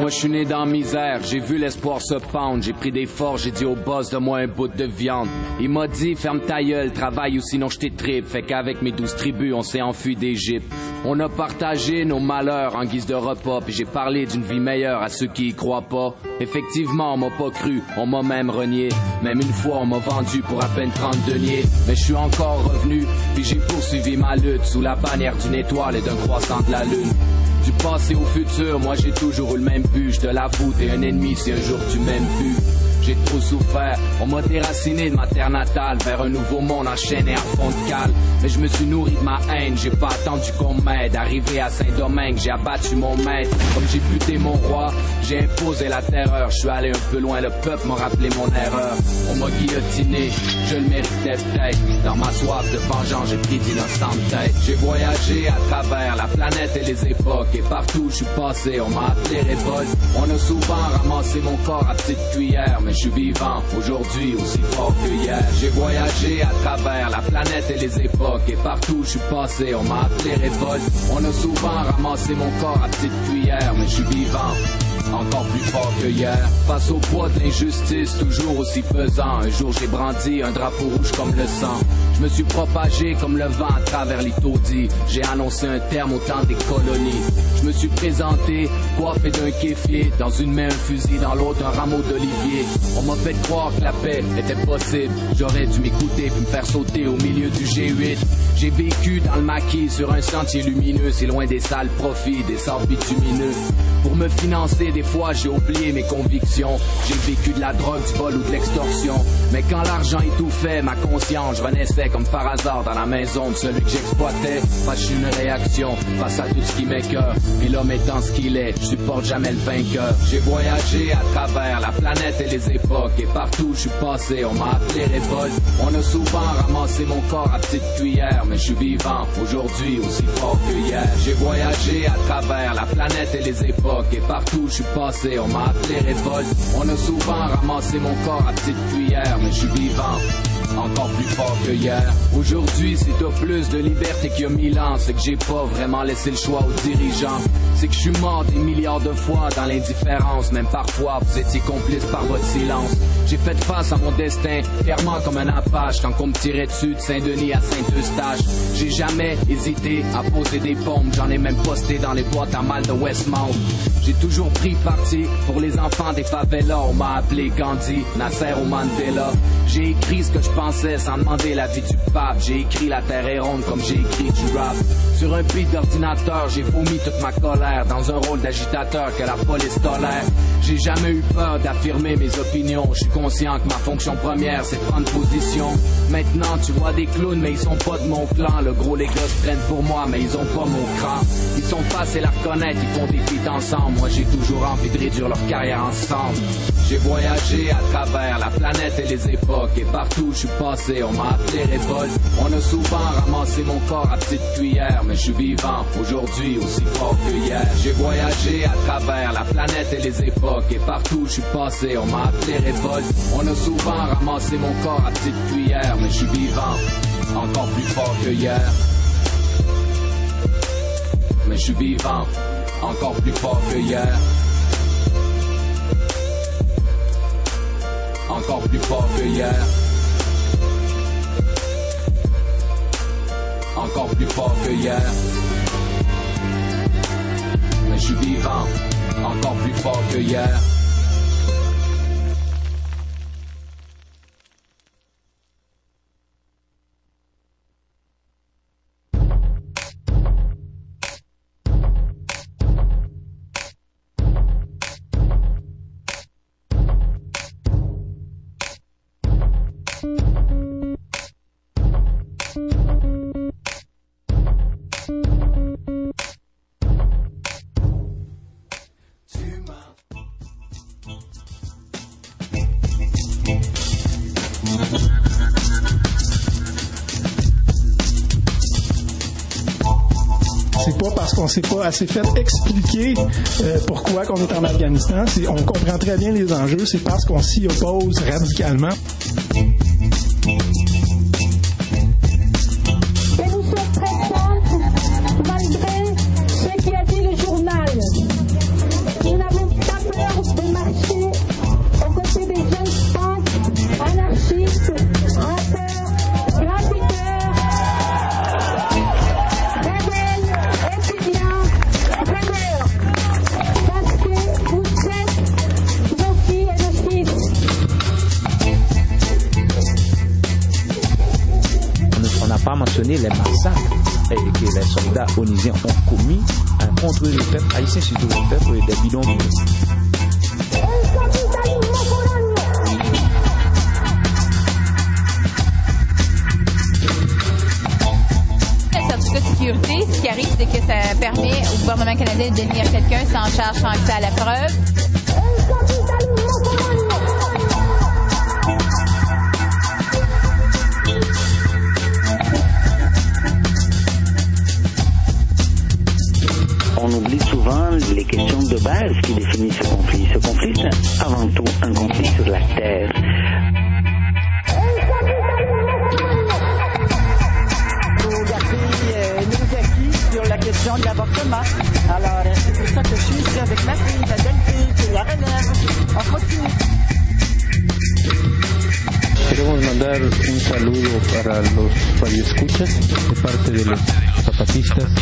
Moi je suis né dans la misère, j'ai vu l'espoir se pendre. J'ai pris des forces, j'ai dit au boss de moi un bout de viande. Il m'a dit ferme ta gueule, travaille ou sinon je t'étripe. Fait qu'avec mes 12 tribus on s'est enfui d'Égypte. On a partagé nos malheurs en guise de repas. Puis j'ai parlé d'une vie meilleure à ceux qui y croient pas. Effectivement on m'a pas cru, on m'a même renié. Même une fois on m'a vendu pour à peine 30 deniers. Mais je suis encore revenu, puis j'ai poursuivi ma lutte sous la bannière d'une étoile et d'un croissant de la lune. Du passé au futur, moi j'ai toujours eu le même but. Je te l'avoue, t'es un ennemi si un jour tu m'aimes plus. J'ai trop souffert, on m'a déraciné de ma terre natale vers un nouveau monde enchaîné à fond de cale. Mais je me suis nourri de ma haine, j'ai pas attendu qu'on m'aide. Arrivé à Saint-Domingue, j'ai abattu mon maître. Comme j'ai buté mon roi, j'ai imposé la terreur. Je suis allé un peu loin, le peuple m'a rappelé mon erreur. On m'a guillotiné, je le méritais peut-être. Dans ma soif de vengeance, j'ai pris d'innocentes têtes. J'ai voyagé à travers la planète et les époques. Et partout où je suis passé, on m'a appelé révolte. On a souvent ramassé mon corps à petite cuillère. Mais je suis vivant aujourd'hui aussi fort que hier. J'ai voyagé à travers la planète et les époques. Et partout où je suis passé, on m'a appelé révolte. On a souvent ramassé mon corps à petite cuillère. Mais je suis vivant, encore plus fort que hier. Face au poids de l'injustice, toujours aussi pesant. Un jour j'ai brandi un drapeau rouge comme le sang. Je me suis propagé comme le vent à travers les taudis. J'ai annoncé un terme au temps des colonies. Je me suis présenté, coiffé d'un kéfier. Dans une main un fusil, dans l'autre un rameau d'olivier. On m'a fait croire que la paix était possible. J'aurais dû m'écouter puis me faire sauter au milieu du G8. J'ai vécu dans le maquis sur un sentier lumineux. C'est loin des sales profits, des sables bitumineux. Pour me financer, des fois j'ai oublié mes convictions. J'ai vécu de la drogue, du vol ou de l'extorsion. Mais quand l'argent étouffait ma conscience, je renaissais comme par hasard dans la maison de celui que j'exploitais. Parce que je suis une réaction face à tout ce qui m'écoeure. Et l'homme étant ce qu'il est, je supporte jamais le vainqueur. J'ai voyagé à travers la planète et les époques. Et partout où je suis passé, on m'a appelé révolte. On a souvent ramassé mon corps à petite cuillère. Mais je suis vivant aujourd'hui aussi fort que hier. J'ai voyagé à travers la planète et les époques. Et partout où je suis passé, on m'a appelé révolte. On a souvent ramassé mon corps à petite cuillère. Mais je suis vivant, encore plus fort que hier. Aujourd'hui, si t'as plus de liberté qu'il y a 1000 ans, c'est que j'ai pas vraiment laissé le choix aux dirigeants. C'est que je suis mort des milliards de fois dans l'indifférence. Même parfois, vous étiez complices par votre silence. J'ai fait face à mon destin, fièrement comme un Apache. Quand on me tirait dessus de Saint-Denis à Saint-Eustache. J'ai jamais hésité à poser des bombes. J'en ai même posté dans les boîtes à mal de Westmount. J'ai toujours pris parti pour les enfants des favelas. On m'a appelé Gandhi, Nasser ou Mandela. J'ai écrit ce que je pensais sans demander l'avis du pape. J'ai écrit la terre est ronde comme j'ai écrit du rap. Sur un beat d'ordinateur, j'ai vomi toute ma colère dans un rôle d'agitateur que la police tolère. J'ai jamais eu peur d'affirmer mes opinions. Je suis conscient que ma fonction première c'est de prendre position. Maintenant tu vois des clowns mais ils sont pas de mon clan. Le gros les gars se prennent pour moi mais ils ont pas mon cran. Ils sont faciles à reconnaître, ils font des feats ensemble. Moi j'ai toujours envie de réduire leur carrière ensemble. J'ai voyagé à travers la planète et les époques. Et partout où je suis passé, on m'a appelé révolte. On a souvent ramassé mon corps à petite cuillère. Mais je suis vivant aujourd'hui aussi fort que hier. J'ai voyagé à travers la planète et les époques. Et partout où je suis passé, on m'a appelé révolte. On a souvent ramassé mon corps à petite cuillère. Mais je suis vivant, encore plus fort que hier. Mais je suis vivant, encore plus fort que hier. Encore plus fort que hier. Encore plus fort que hier. Mais je suis vivant, encore plus fort que hier. On s'est pas assez fait expliquer pourquoi qu'on est en Afghanistan. On comprend très bien les enjeux, c'est parce qu'on s'y oppose radicalement. Et nous sommes très simples, malgré ce qui a dit le journal. Nous n'avons pas soupçonner les massacres que les soldats onusiens ont commis contre le peuple haïtien, surtout le peuple des bidonvilles. De sécurité, ce qui arrive, c'est que ça permet au gouvernement canadien de détenir quelqu'un sans charge, sans accès à la preuve. On oublie souvent les questions de base qui définissent ce conflit. Ce conflit, c'est avant tout un conflit sur la terre. Sur la question de l'avortement. Alors, c'est pour ça que je suis ici avec ma fille, la belle-fille, qui la relève. On continue. Queremos mandar un saludo para los radioescuchas de parte de los zapatistas.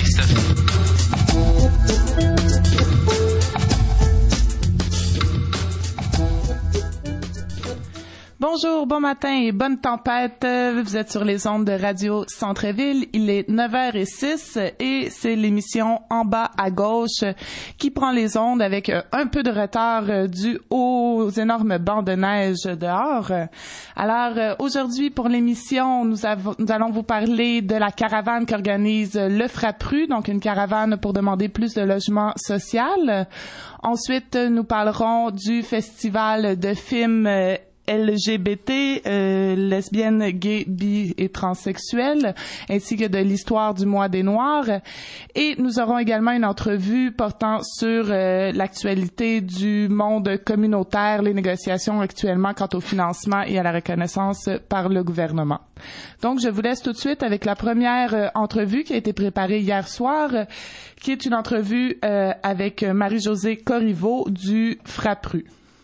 Bonjour, bon matin et bonne tempête. Vous êtes sur les ondes de Radio Centre-Ville. Il est 9h06 et c'est l'émission En bas à gauche qui prend les ondes avec un peu de retard dû aux énormes bancs de neige dehors. Alors, aujourd'hui, pour l'émission, nous allons vous parler de la caravane qu'organise le FRAPRU, donc une caravane pour demander plus de logement social. Ensuite, nous parlerons du festival de films LGBT, lesbiennes, gays, bi et transsexuels, ainsi que de l'histoire du mois des Noirs. Et nous aurons également une entrevue portant sur l'actualité du monde communautaire, les négociations actuellement quant au financement et à la reconnaissance par le gouvernement. Donc, je vous laisse tout de suite avec la première entrevue qui a été préparée hier soir, qui est une entrevue avec Marie-Josée Corriveau du FRAPRU.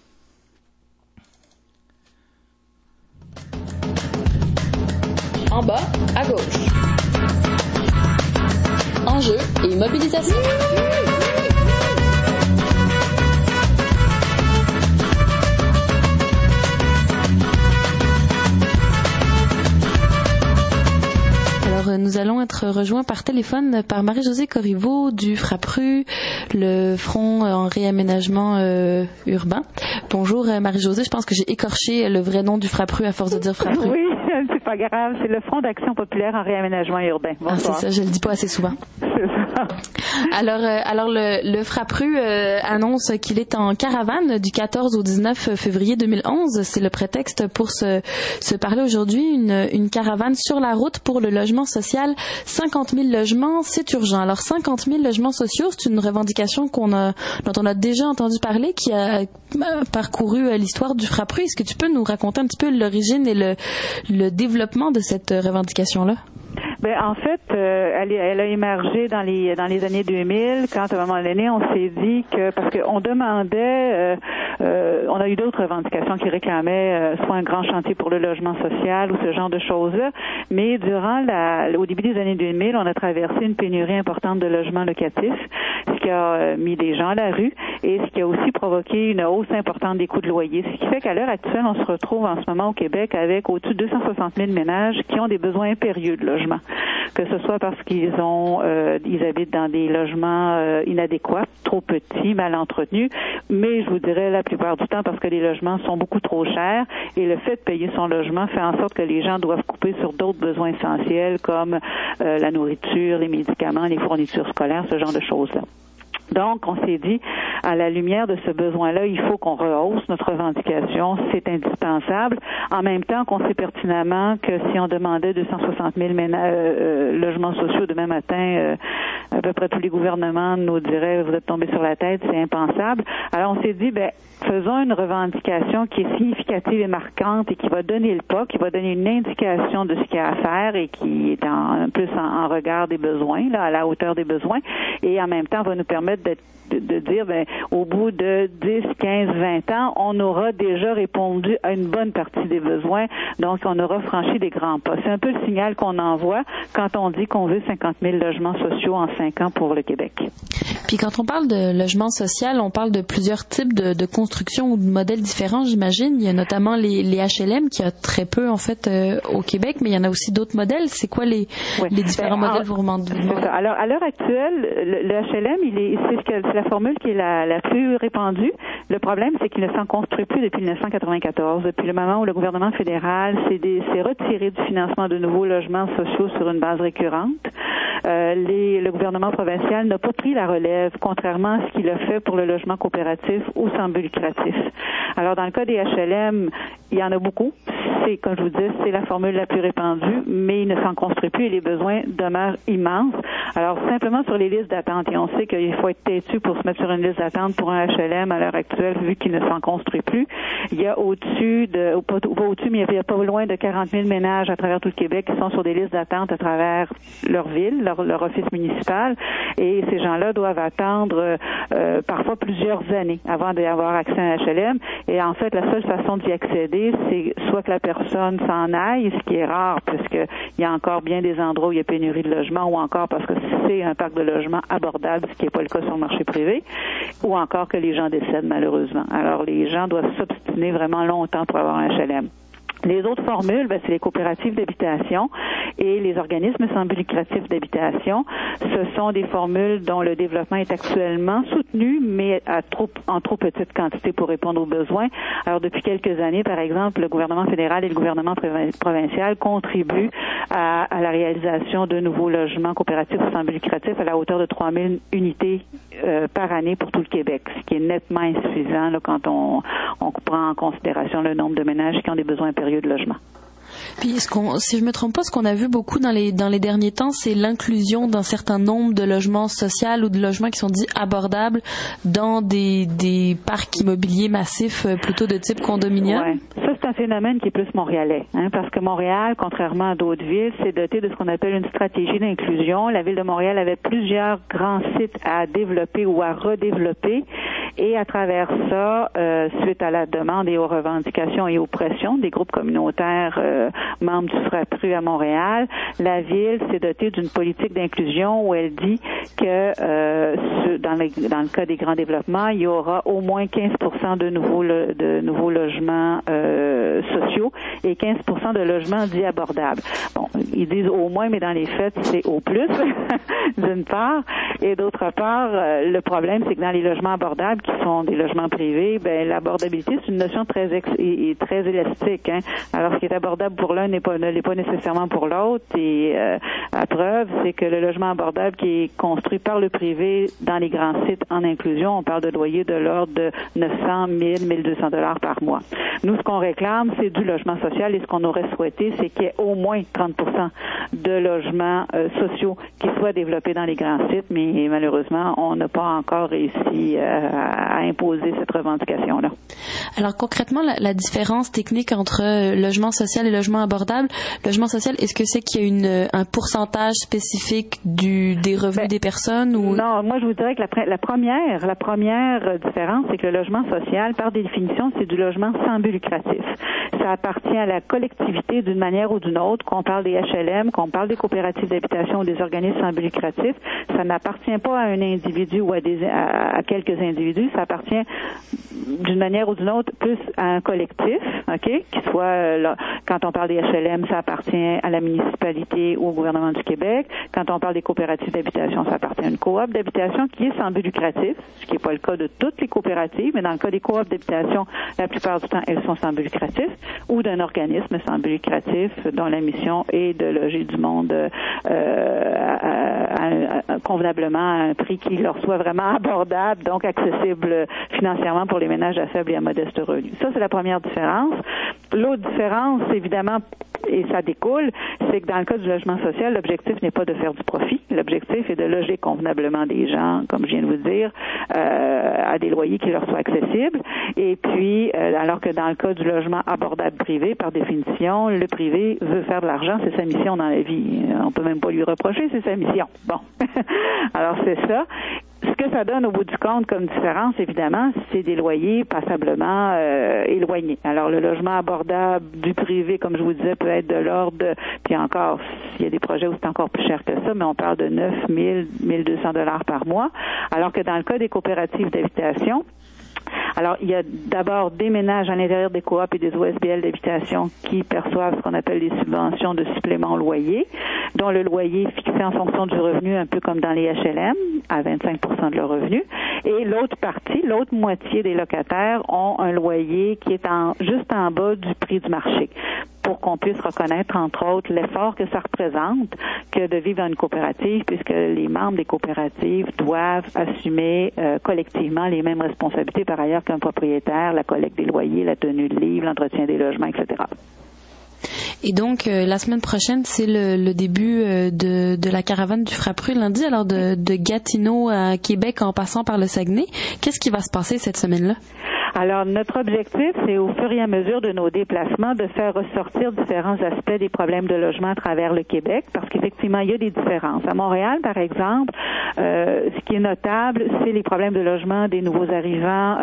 En bas, à gauche. Enjeux et mobilisation. Alors, nous allons être rejoints par téléphone par Marie-Josée Corriveau du FRAPRU, le Front en réaménagement urbain. Bonjour Marie-Josée, je pense que j'ai écorché le vrai nom du FRAPRU à force de dire FRAPRU. Oui, c'est pas grave, c'est le Front d'action populaire en réaménagement urbain. Bonsoir. Ah, c'est ça, je le dis pas assez souvent. C'est ça. Alors le FRAPRU annonce qu'il est en caravane du 14 au 19 février 2011. C'est le prétexte pour se parler aujourd'hui. Une caravane sur la route pour le logement social. 50 000 logements, c'est urgent. Alors 50 000 logements sociaux, c'est une revendication dont on a déjà entendu parler, qui a parcouru l'histoire du FRAPRU. Est-ce que tu peux nous raconter un petit peu l'origine et le développement de cette revendication-là? Ben, en fait, elle a émergé dans les années 2000, quand à un moment donné, on s'est dit que, parce qu'on demandait, on a eu d'autres revendications qui réclamaient soit un grand chantier pour le logement social ou ce genre de choses-là, mais au début des années 2000, on a traversé une pénurie importante de logements locatifs, ce qui a mis des gens à la rue et ce qui a aussi provoqué une hausse importante des coûts de loyer. Ce qui fait qu'à l'heure actuelle, on se retrouve en ce moment au Québec avec au-dessus de 260 000 ménages qui ont des besoins impérieux de logement. Que ce soit parce qu'ils habitent dans des logements inadéquats, trop petits, mal entretenus, mais je vous dirais la plupart du temps parce que les logements sont beaucoup trop chers et le fait de payer son logement fait en sorte que les gens doivent couper sur d'autres besoins essentiels comme la nourriture, les médicaments, les fournitures scolaires, ce genre de choses-là. Donc, on s'est dit, à la lumière de ce besoin-là, il faut qu'on rehausse notre revendication, c'est indispensable. En même temps qu'on sait pertinemment que si on demandait 260 000 logements sociaux demain matin, à peu près tous les gouvernements nous diraient, vous êtes tombés sur la tête, c'est impensable. Alors, on s'est dit, faisons une revendication qui est significative et marquante et qui va donner le pas, qui va donner une indication de ce qu'il y a à faire et qui est plus en regard des besoins, là, à la hauteur des besoins, et en même temps va nous permettre de dire, au bout de 10, 15, 20 ans, on aura déjà répondu à une bonne partie des besoins. Donc, on aura franchi des grands pas. C'est un peu le signal qu'on envoie quand on dit qu'on veut 50 000 logements sociaux en 5 ans pour le Québec. Puis quand on parle de logement social, on parle de plusieurs types de constructions ou de modèles différents, j'imagine. Il y a notamment les HLM qui a très peu en fait au Québec, mais il y en a aussi d'autres modèles. C'est quoi les différents modèles vous demandez? Alors à l'heure actuelle, le HLM, c'est la formule qui est la plus répandue. Le problème, c'est qu'il ne s'en construit plus depuis 1994, depuis le moment où le gouvernement fédéral s'est retiré du financement de nouveaux logements sociaux sur une base récurrente. Le gouvernement provincial n'a pas pris la relève, contrairement à ce qu'il a fait pour le logement coopératif ou sans but lucratif. Alors, dans le cas des HLM, il y en a beaucoup. C'est, comme je vous dis, c'est la formule la plus répandue, mais il ne s'en construit plus et les besoins demeurent immenses. Alors, simplement sur les listes d'attente, et on sait qu'il faut être têtu pour se mettre sur une liste d'attente pour un HLM à l'heure actuelle, vu qu'il ne s'en construit plus. Il y a mais il y a pas loin de 40 000 ménages à travers tout le Québec qui sont sur des listes d'attente à travers leur ville, leur office municipal, et ces gens-là doivent attendre parfois plusieurs années avant d'avoir accès à un HLM. Et en fait, la seule façon d'y accéder, c'est soit que la personne s'en aille, ce qui est rare, puisqu'il y a encore bien des endroits où il y a pénurie de logements, ou encore parce que c'est un parc de logements abordable, ce qui n'est pas le cas sur le marché privé, ou encore que les gens décèdent malheureusement. Alors, les gens doivent s'obstiner vraiment longtemps pour avoir un HLM. Les autres formules, c'est les coopératives d'habitation et les organismes sans but lucratif d'habitation. Ce sont des formules dont le développement est actuellement soutenu, mais en trop petite quantité pour répondre aux besoins. Alors, depuis quelques années, par exemple, le gouvernement fédéral et le gouvernement provincial contribuent à la réalisation de nouveaux logements coopératifs sans but lucratif à la hauteur de 3 000 unités par année pour tout le Québec, ce qui est nettement insuffisant là, quand on prend en considération le nombre de ménages qui ont des besoins impérieux de logement. Puis, si je me trompe pas, ce qu'on a vu beaucoup dans les derniers temps, c'est l'inclusion d'un certain nombre de logements sociaux ou de logements qui sont dits abordables dans des parcs immobiliers massifs plutôt de type condominium. Ouais. Ça, c'est un phénomène qui est plus montréalais, parce que Montréal, contrairement à d'autres villes, s'est doté de ce qu'on appelle une stratégie d'inclusion. La ville de Montréal avait plusieurs grands sites à développer ou à redévelopper, et à travers ça, suite à la demande et aux revendications et aux pressions des groupes communautaires membres du FRAPRU à Montréal, la ville s'est dotée d'une politique d'inclusion où elle dit que dans le cas des grands développements, il y aura au moins 15% de nouveaux logements sociaux et 15% de logements dits abordables. Bon, ils disent au moins, mais dans les faits, c'est au plus, d'une part. Et d'autre part, le problème, c'est que dans les logements abordables, qui sont des logements privés, l'abordabilité, c'est une notion très élastique. Alors, ce qui est abordable pour l'un ne l'est pas nécessairement pour l'autre. Et à preuve, c'est que le logement abordable qui est construit par le privé dans les grands sites en inclusion, on parle de loyers de l'ordre de 900, 1000, 1200 $ par mois. Nous, ce qu'on réclame, c'est du logement social, et ce qu'on aurait souhaité, c'est qu'il y ait au moins 30% de logements sociaux qui soient développés dans les grands sites, mais malheureusement, on n'a pas encore réussi à imposer cette revendication-là. Alors concrètement, la différence technique entre logement social et logement abordable, logement social, est-ce que c'est qu'il y a un pourcentage spécifique des revenus des personnes ou... Non, moi je vous dirais que la première différence, c'est que le logement social, par définition, c'est du logement sans but lucratif. Ça appartient à la collectivité d'une manière ou d'une autre, qu'on parle des HLM, qu'on parle des coopératives d'habitation ou des organismes sans but lucratif. Ça n'appartient pas à un individu ou à quelques individus, ça appartient d'une manière ou d'une autre plus à un collectif, qui soit quand on parle des HLM, ça appartient à la municipalité ou au gouvernement du Québec. Quand on parle des coopératives d'habitation, ça appartient à une coop d'habitation qui est sans but lucratif, ce qui n'est pas le cas de toutes les coopératives, mais dans le cas des coops d'habitation, la plupart du temps, elles sont sans but lucratif, ou d'un organisme sans but lucratif dont la mission est de loger du monde convenablement à un prix qui leur soit vraiment abordable, donc accessible financièrement pour les ménages à faible et à modeste revenu. Ça, c'est la première différence. L'autre différence, évidemment, et ça découle, c'est que dans le cas du logement social, l'objectif n'est pas de faire du profit. L'objectif est de loger convenablement des gens, comme je viens de vous dire, à des loyers qui leur soient accessibles. Et puis, alors que dans le cas du logement abordable privé, par définition, le privé veut faire de l'argent, c'est sa mission dans la vie. On peut même pas lui reprocher, c'est sa mission. Bon. Alors, c'est ça. Ce que ça donne au bout du compte comme différence, évidemment, c'est des loyers passablement éloignés. Alors, le logement abordable du privé, comme je vous disais, peut être de l'ordre, puis encore, il y a des projets où c'est encore plus cher que ça, mais on parle de 9 000, 1 200 $ par mois, alors que dans le cas des coopératives d'habitation, alors, il y a d'abord des ménages à l'intérieur des coops et des OSBL d'habitation qui perçoivent ce qu'on appelle les subventions de supplément loyer, dont le loyer est fixé en fonction du revenu, un peu comme dans les HLM, à 25% de leur revenu. Et l'autre partie, l'autre moitié des locataires ont un loyer qui est juste en bas du prix du marché, pour qu'on puisse reconnaître, entre autres, l'effort que ça représente que de vivre dans une coopérative, puisque les membres des coopératives doivent assumer collectivement les mêmes responsabilités par ailleurs qu'un propriétaire, la collecte des loyers, la tenue de livres, l'entretien des logements, etc. Et donc, la semaine prochaine, c'est le début de la caravane du Frappru lundi, alors de Gatineau à Québec en passant par le Saguenay. Qu'est-ce qui va se passer cette semaine-là? Alors, notre objectif, c'est au fur et à mesure de nos déplacements de faire ressortir différents aspects des problèmes de logement à travers le Québec, parce qu'effectivement, il y a des différences. À Montréal, par exemple, ce qui est notable, c'est les problèmes de logement des nouveaux arrivants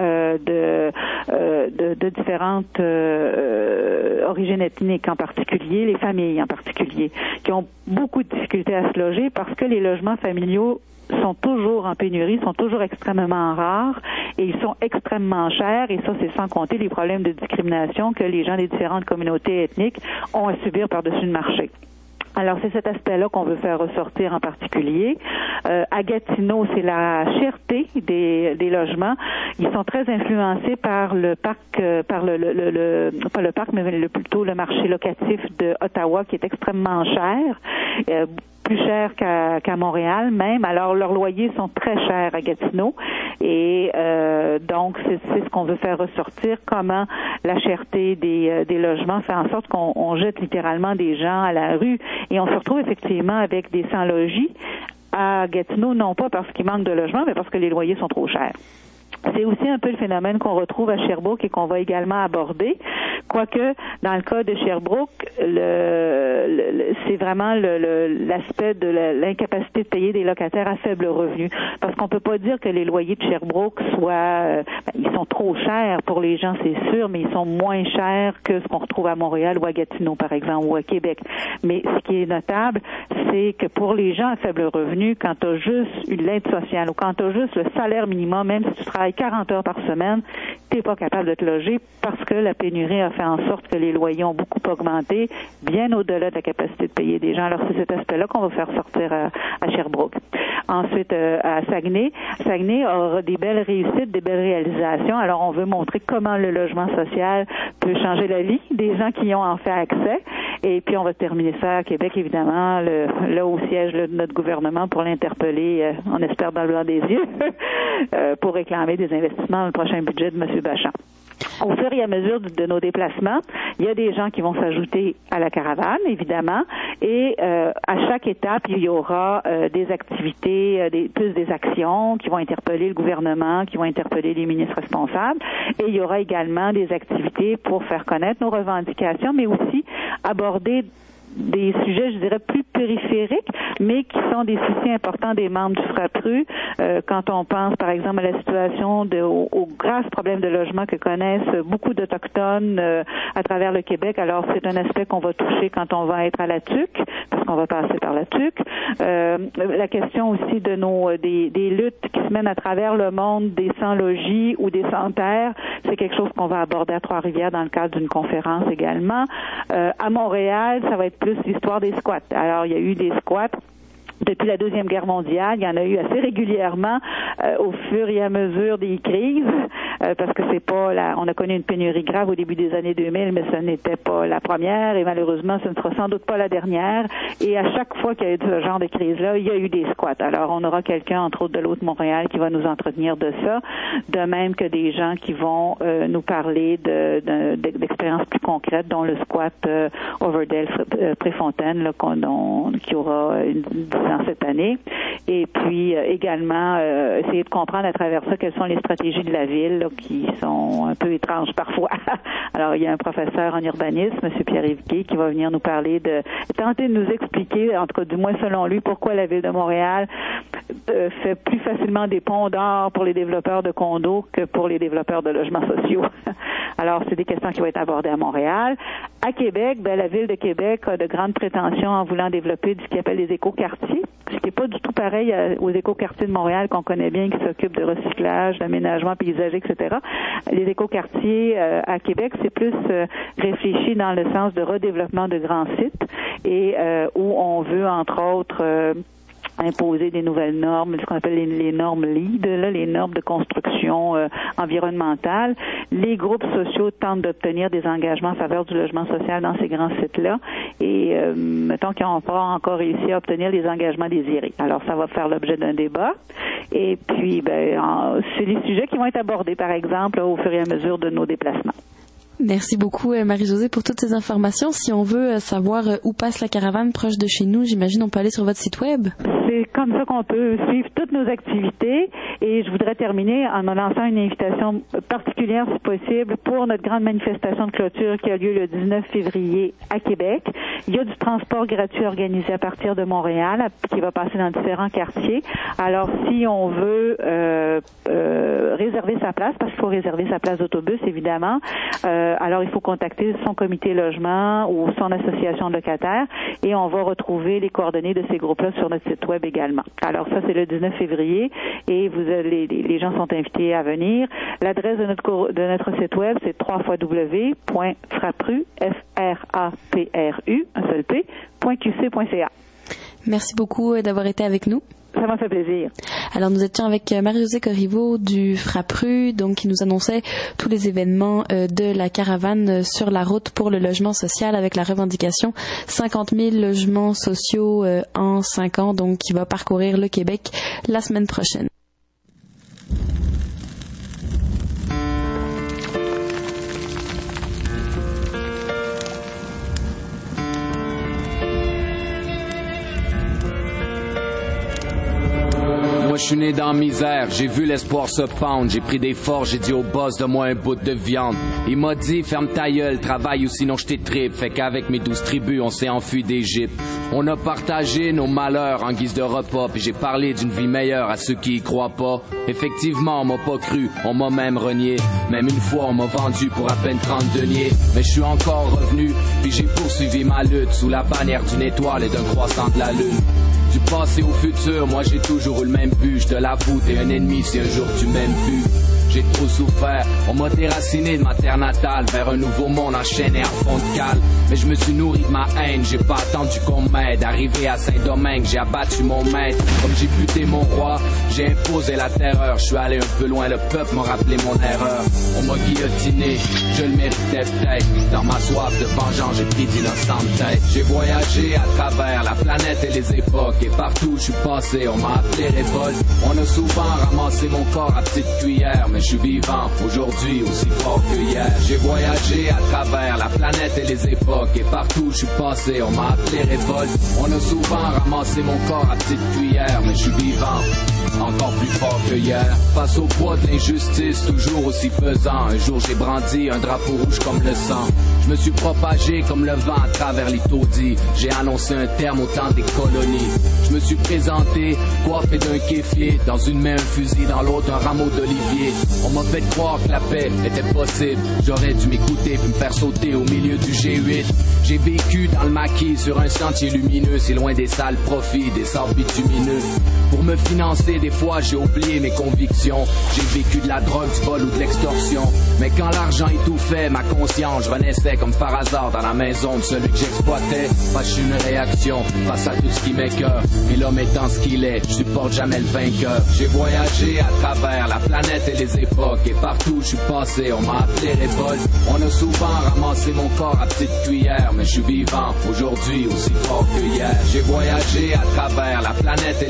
de différentes origines ethniques en particulier, les familles en particulier, qui ont beaucoup de difficultés à se loger parce que les logements familiaux sont toujours en pénurie, sont toujours extrêmement rares et ils sont extrêmement chers, et ça, c'est sans compter les problèmes de discrimination que les gens des différentes communautés ethniques ont à subir par-dessus le marché. Alors, c'est cet aspect-là qu'on veut faire ressortir en particulier. À Gatineau, c'est la cherté des logements. Ils sont très influencés par le parc, par pas le parc, mais plutôt le marché locatif de Ottawa, qui est extrêmement cher. Plus cher qu'à Montréal même. Alors, leurs loyers sont très chers à Gatineau et donc, c'est ce qu'on veut faire ressortir, comment la cherté des logements fait en sorte qu'on jette littéralement des gens à la rue et on se retrouve effectivement avec des sans-logis à Gatineau, non pas parce qu'il manque de logements, mais parce que les loyers sont trop chers. C'est aussi un peu le phénomène qu'on retrouve à Sherbrooke et qu'on va également aborder, quoique dans le cas de Sherbrooke, c'est vraiment l'aspect de l'incapacité de payer des locataires à faible revenu, parce qu'on peut pas dire que les loyers de Sherbrooke ils sont trop chers pour les gens, c'est sûr, mais ils sont moins chers que ce qu'on retrouve à Montréal ou à Gatineau, par exemple, ou à Québec. Mais ce qui est notable, c'est que pour les gens à faible revenu, quand tu as juste une aide sociale ou quand tu as juste le salaire minimum, même si tu travailles 40 heures par semaine, tu n'es pas capable de te loger parce que la pénurie a fait en sorte que les loyers ont beaucoup augmenté, bien au-delà de la capacité de payer des gens. Alors, c'est cet aspect-là qu'on va faire sortir à Sherbrooke. Ensuite, à Saguenay aura des belles réussites, des belles réalisations. Alors, on veut montrer comment le logement social peut changer la vie des gens qui y ont en fait accès. Et puis, on va terminer ça à Québec, évidemment, là au siège de notre gouvernement pour l'interpeller, on espère dans le blanc des yeux, pour réclamer des investissements dans le prochain budget de M. Bachand. Au fur et à mesure de nos déplacements, il y a des gens qui vont s'ajouter à la caravane, évidemment, et à chaque étape, il y aura des activités, des actions qui vont interpeller le gouvernement, qui vont interpeller les ministres responsables, et il y aura également des activités pour faire connaître nos revendications, mais aussi aborder des sujets, je dirais, plus périphériques, mais qui sont des soucis importants des membres du Frappru. Quand on pense, par exemple, à la situation aux graves problèmes de logement que connaissent beaucoup d'Autochtones à travers le Québec. Alors, c'est un aspect qu'on va toucher quand on va être à la TUC, parce qu'on va passer par la TUC. La question aussi de des luttes qui se mènent à travers le monde des sans-logis ou des sans-terre, c'est quelque chose qu'on va aborder à Trois-Rivières dans le cadre d'une conférence également. À Montréal, ça va être plus l'histoire des squats. Alors, il y a eu des squats depuis la Deuxième Guerre mondiale. Il y en a eu assez régulièrement au fur et à mesure des crises, parce que on a connu une pénurie grave au début des années 2000, mais ce n'était pas la première et malheureusement, ce ne sera sans doute pas la dernière. Et à chaque fois qu'il y a eu ce genre de crise-là, il y a eu des squats. Alors, on aura quelqu'un, entre autres de l'Autre Montréal, qui va nous entretenir de ça, de même que des gens qui vont nous parler d'expériences plus concrètes, dont le squat Overdale Préfontaine, là, qui aura une cette année, et puis également essayer de comprendre à travers ça quelles sont les stratégies de la ville là, qui sont un peu étranges parfois. Alors, il y a un professeur en urbanisme, M. Pierre-Yves Gay, qui va venir nous parler tenter de nous expliquer, en tout cas du moins selon lui, pourquoi la Ville de Montréal fait plus facilement des ponts d'or pour les développeurs de condos que pour les développeurs de logements sociaux. Alors, c'est des questions qui vont être abordées à Montréal. À Québec, la Ville de Québec a de grandes prétentions en voulant développer ce qu'ils appellent les écoquartiers, ce qui n'est pas du tout pareil aux écoquartiers de Montréal qu'on connaît bien, qui s'occupent de recyclage, d'aménagement paysager, etc. Les écoquartiers à Québec, c'est plus réfléchi dans le sens de redéveloppement de grands sites et où on veut, entre autres, imposer des nouvelles normes, ce qu'on appelle les normes LEED, les normes de construction environnementale. Les groupes sociaux tentent d'obtenir des engagements en faveur du logement social dans ces grands sites-là et mettons qu'ils n'ont pas encore réussi à obtenir les engagements désirés. Alors, ça va faire l'objet d'un débat. Et puis, c'est les sujets qui vont être abordés, par exemple, au fur et à mesure de nos déplacements. Merci beaucoup Marie-Josée pour toutes ces informations. Si on veut savoir où passe la caravane proche de chez nous, j'imagine on peut aller sur votre site web. C'est comme ça qu'on peut suivre toutes nos activités et je voudrais terminer en lançant une invitation particulière si possible pour notre grande manifestation de clôture qui a lieu le 19 février à Québec. Il y a du transport gratuit organisé à partir de Montréal qui va passer dans différents quartiers. Alors si on veut réserver sa place, parce qu'il faut réserver sa place d'autobus évidemment, alors il faut contacter son comité logement ou son association de locataires et on va retrouver les coordonnées de ces groupes-là sur notre site web également. Alors ça c'est le 19 février et les gens sont invités à venir. L'adresse de notre site web c'est www.frapru .qc.ca. Merci beaucoup d'avoir été avec nous. Ça m'a fait plaisir. Alors nous étions avec Marie-Josée Corriveau du Frapru, donc qui nous annonçait tous les événements de la caravane sur la route pour le logement social avec la revendication 50 000 logements sociaux en 5 ans, donc qui va parcourir le Québec la semaine prochaine. Moi je suis né dans la misère, j'ai vu l'espoir se pendre, j'ai pris des forts, j'ai dit au boss de moi un bout de viande. Il m'a dit ferme ta gueule, travaille ou sinon je t'étripe. Fait qu'avec mes 12 tribus on s'est enfui d'Égypte. On a partagé nos malheurs en guise de repas, puis j'ai parlé d'une vie meilleure à ceux qui y croient pas. Effectivement on m'a pas cru, on m'a même renié. Même une fois on m'a vendu pour à peine 30 deniers. Mais je suis encore revenu, puis j'ai poursuivi ma lutte sous la bannière d'une étoile et d'un croissant de la lune. Du passé au futur, moi j'ai toujours eu le même but. Je te l'avoue, t'es un ennemi si un jour tu m'aimes plus. J'ai trop souffert, on m'a déraciné de ma terre natale vers un nouveau monde enchaîné en fond de cale. Mais je me suis nourri de ma haine, j'ai pas attendu qu'on m'aide. Arrivé à Saint-Domingue, j'ai abattu mon maître. Comme j'ai buté mon roi, j'ai imposé la terreur. Je suis allé un peu loin, le peuple m'a rappelé mon erreur. On m'a guillotiné, je le méritais peut-être. Dans ma soif de vengeance, j'ai pris d'innocentes têtes. J'ai voyagé à travers la planète et les époques. Et partout où je suis passé, on m'a appelé révolte. On a souvent ramassé mon corps à petite cuillère. Mais je suis vivant aujourd'hui aussi fort que hier. J'ai voyagé à travers la planète et les époques. Et partout où je suis passé, on m'a appelé révolte. On a souvent ramassé mon corps à petite cuillère. Mais je suis vivant, encore plus fort que hier. Face au poids de l'injustice, toujours aussi pesant. Un jour j'ai brandi un drapeau rouge comme le sang. Je me suis propagé comme le vent à travers les taudis. J'ai annoncé un terme au temps des colonies. Je me suis présenté, coiffé d'un kéfier. Dans une main un fusil, dans l'autre un rameau d'olivier. On m'a fait croire que la paix était possible. J'aurais dû m'écouter puis me faire sauter au milieu du G8. J'ai vécu dans le maquis sur un sentier lumineux. C'est loin des sales profits, des sables bitumineux. Pour me financer, des fois j'ai oublié mes convictions. J'ai vécu de la drogue, du vol ou de l'extorsion. Mais quand l'argent étouffait ma conscience, je renaissais comme par hasard dans la maison de celui que j'exploitais. Fâche une réaction face à tout ce qui m'écoeure. Et l'homme étant ce qu'il est, je supporte jamais le vainqueur. J'ai voyagé à travers la planète et les époques. Et partout où je suis passé, on m'a appelé révolte. On a souvent ramassé mon corps à petite cuillère. Mais je suis vivant aujourd'hui aussi fort que hier. J'ai voyagé à travers la planète et les époques.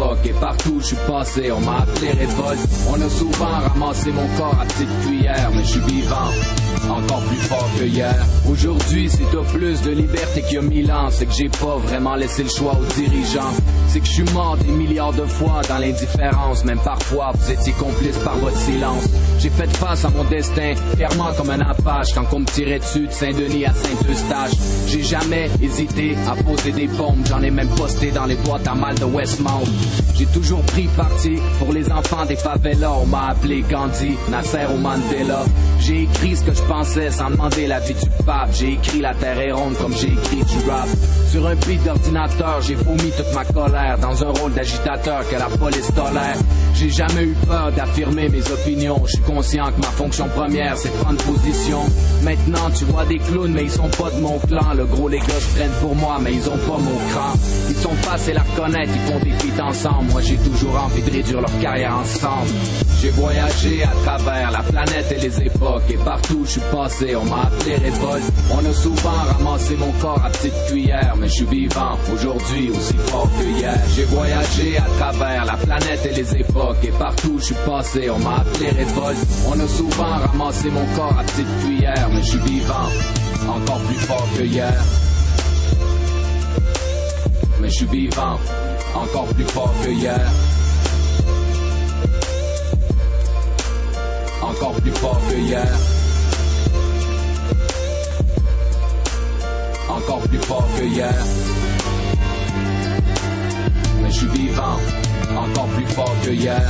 époques et partout où je suis passé, on m'a appelé révolte. On a souvent ramassé mon corps à petite cuillère, mais je suis vivant, encore plus fort que hier. Aujourd'hui, si t'as plus de liberté qu'il y a 1000 ans, c'est que j'ai pas vraiment laissé le choix aux dirigeants. C'est que je suis mort des milliards de fois dans l'indifférence. Même parfois, vous étiez complices par votre silence. J'ai fait face à mon destin, fièrement comme un apache, quand on me tirait dessus de Saint-Denis à Saint-Eustache. J'ai jamais hésité à poser des bombes, j'en ai même posté dans les boîtes à mal de Westmount. J'ai toujours pris parti pour les enfants des favelas. On m'a appelé Gandhi, Nasser ou Mandela. J'ai écrit ce que je pensais sans demander l'avis du pape. J'ai écrit la terre est ronde comme j'ai écrit du rap. Sur un beat d'ordinateur, j'ai vomi toute ma colère dans un rôle d'agitateur que la police tolère. J'ai jamais eu peur d'affirmer mes opinions. Je suis conscient que ma fonction première c'est de prendre position. Maintenant tu vois des clowns mais ils sont pas de mon clan. Le gros les gars se prennent pour moi mais ils ont pas mon cran. Ils sont faciles à reconnaître, ils font des feats ensemble. Moi j'ai toujours envie de réduire leur carrière ensemble. J'ai voyagé à travers la planète et les époques. Et partout où je suis passé, on m'a appelé révolte. On a souvent ramassé mon corps à petite cuillère, mais je suis vivant aujourd'hui aussi fort que hier. J'ai voyagé à travers la planète et les époques. Et partout où je suis passé, on m'a appelé révolte. On a souvent ramassé mon corps à petite cuillère, mais je suis vivant, encore plus fort que hier. Mais je suis vivant, encore plus fort que hier. Encore plus fort que hier. Encore plus fort que hier. Mais je suis vivant, encore plus fort que hier.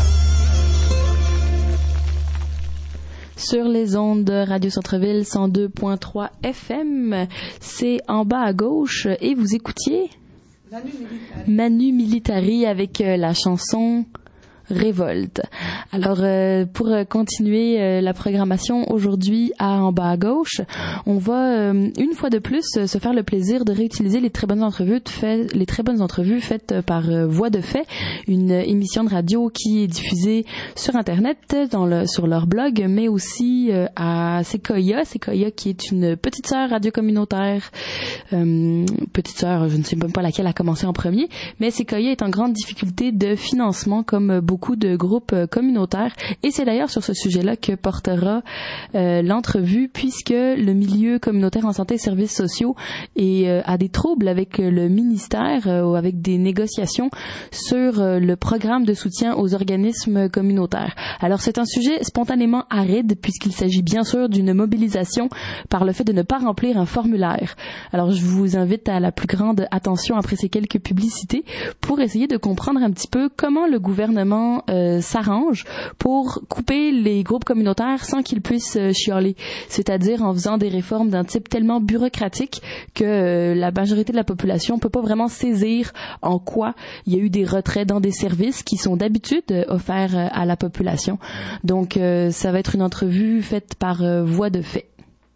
Sur les ondes de Radio Centre-Ville 102.3 FM, c'est En bas à gauche et vous écoutiez Manu Militari avec la chanson Révolte. Alors, pour continuer la programmation aujourd'hui à En bas à gauche, on va une fois de plus se faire le plaisir de réutiliser les très bonnes entrevues faites par Voix de Fait, une émission de radio qui est diffusée sur Internet, sur leur blog, mais aussi à Sequoia qui est une petite sœur radio communautaire. Petite sœur, je ne sais même pas laquelle a commencé en premier, mais Sequoia est en grande difficulté de financement comme beaucoup de groupes communautaires et c'est d'ailleurs sur ce sujet-là que portera l'entrevue, puisque le milieu communautaire en santé et services sociaux a des troubles avec le ministère ou avec des négociations sur le programme de soutien aux organismes communautaires. Alors c'est un sujet spontanément aride puisqu'il s'agit bien sûr d'une mobilisation par le fait de ne pas remplir un formulaire. Alors je vous invite à la plus grande attention après ces quelques publicités pour essayer de comprendre un petit peu comment le gouvernement s'arrange pour couper les groupes communautaires sans qu'ils puissent chialer, c'est-à-dire en faisant des réformes d'un type tellement bureaucratique que la majorité de la population peut pas vraiment saisir en quoi il y a eu des retraits dans des services qui sont d'habitude offerts à la population. Donc ça va être une entrevue faite par Voix de Fait.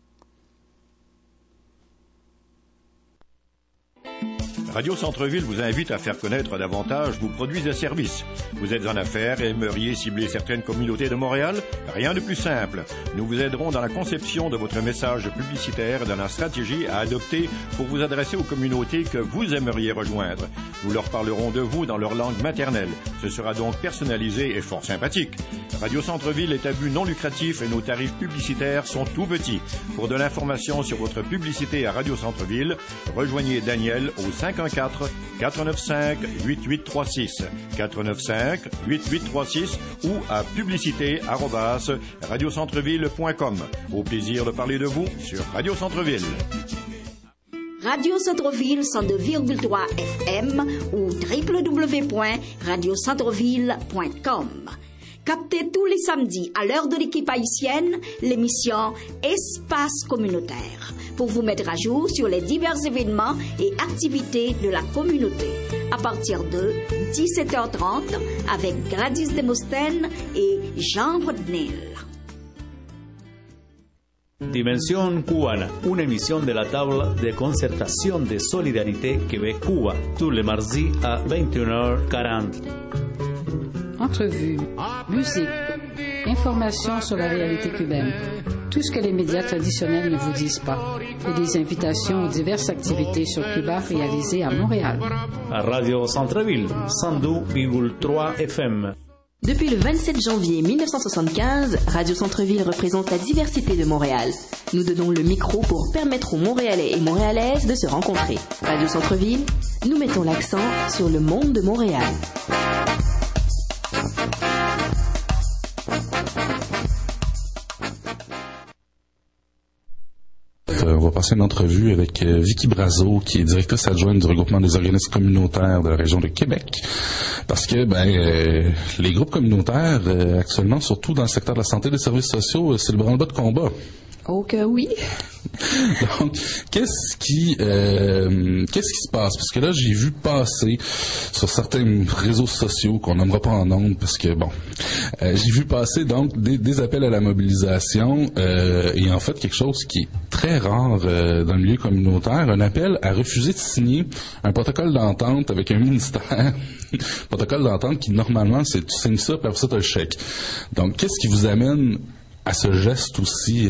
Radio Centre-Ville vous invite à faire connaître davantage vos produits et services. Vous êtes en affaires et aimeriez cibler certaines communautés de Montréal? Rien de plus simple. Nous vous aiderons dans la conception de votre message publicitaire et dans la stratégie à adopter pour vous adresser aux communautés que vous aimeriez rejoindre. Nous leur parlerons de vous dans leur langue maternelle. Ce sera donc personnalisé et fort sympathique. Radio Centre-Ville est à but non lucratif et nos tarifs publicitaires sont tout petits. Pour de l'information sur votre publicité à Radio Centre-Ville, rejoignez Daniel au 514-495-8836, 495-8836 ou à publicité@radiocentreville.com. Au plaisir de parler de vous sur Radio Centre-Ville. Radio Centre-Ville 102,3 FM ou www.radiocentreville.com. Captez tous les samedis à l'heure de l'équipe haïtienne l'émission Espace communautaire pour vous mettre à jour sur les divers événements et activités de la communauté à partir de 17h30 avec Gladys Demosthène et Jean Rodnel. Dimensión Cubana, una emisión de la Tabla de Concertación de Solidarité Québec-Cuba, tous les mardis à 21h40. Entrevue, musique, information sur la réalité cubaine. Tout ce que les médias traditionnels ne vous disent pas. Et des invitations aux diverses activités sur Cuba réalisées à Montréal. À Radio Centre-Ville, 102,3 FM. Depuis le 27 janvier 1975, Radio Centre-Ville représente la diversité de Montréal. Nous donnons le micro pour permettre aux Montréalais et Montréalaises de se rencontrer. Radio Centre-Ville, nous mettons l'accent sur le monde de Montréal. On va passer une entrevue avec Vicky Brazeau, qui est directrice adjointe du regroupement des organismes communautaires de la région de Québec. Parce que les groupes communautaires, actuellement, surtout dans le secteur de la santé et des services sociaux, c'est le branle-bas de combat. Oh que oui. Donc, qu'est-ce qui se passe? Parce que là, j'ai vu passer sur certains réseaux sociaux qu'on nommera pas en ondes, parce que j'ai vu passer donc des appels à la mobilisation et en fait quelque chose qui est très rare dans le milieu communautaire, un appel à refuser de signer un protocole d'entente avec un ministère. Protocole d'entente qui normalement c'est tu signes ça puis après ça tu as le chèque. Donc qu'est-ce qui vous amène à ce geste aussi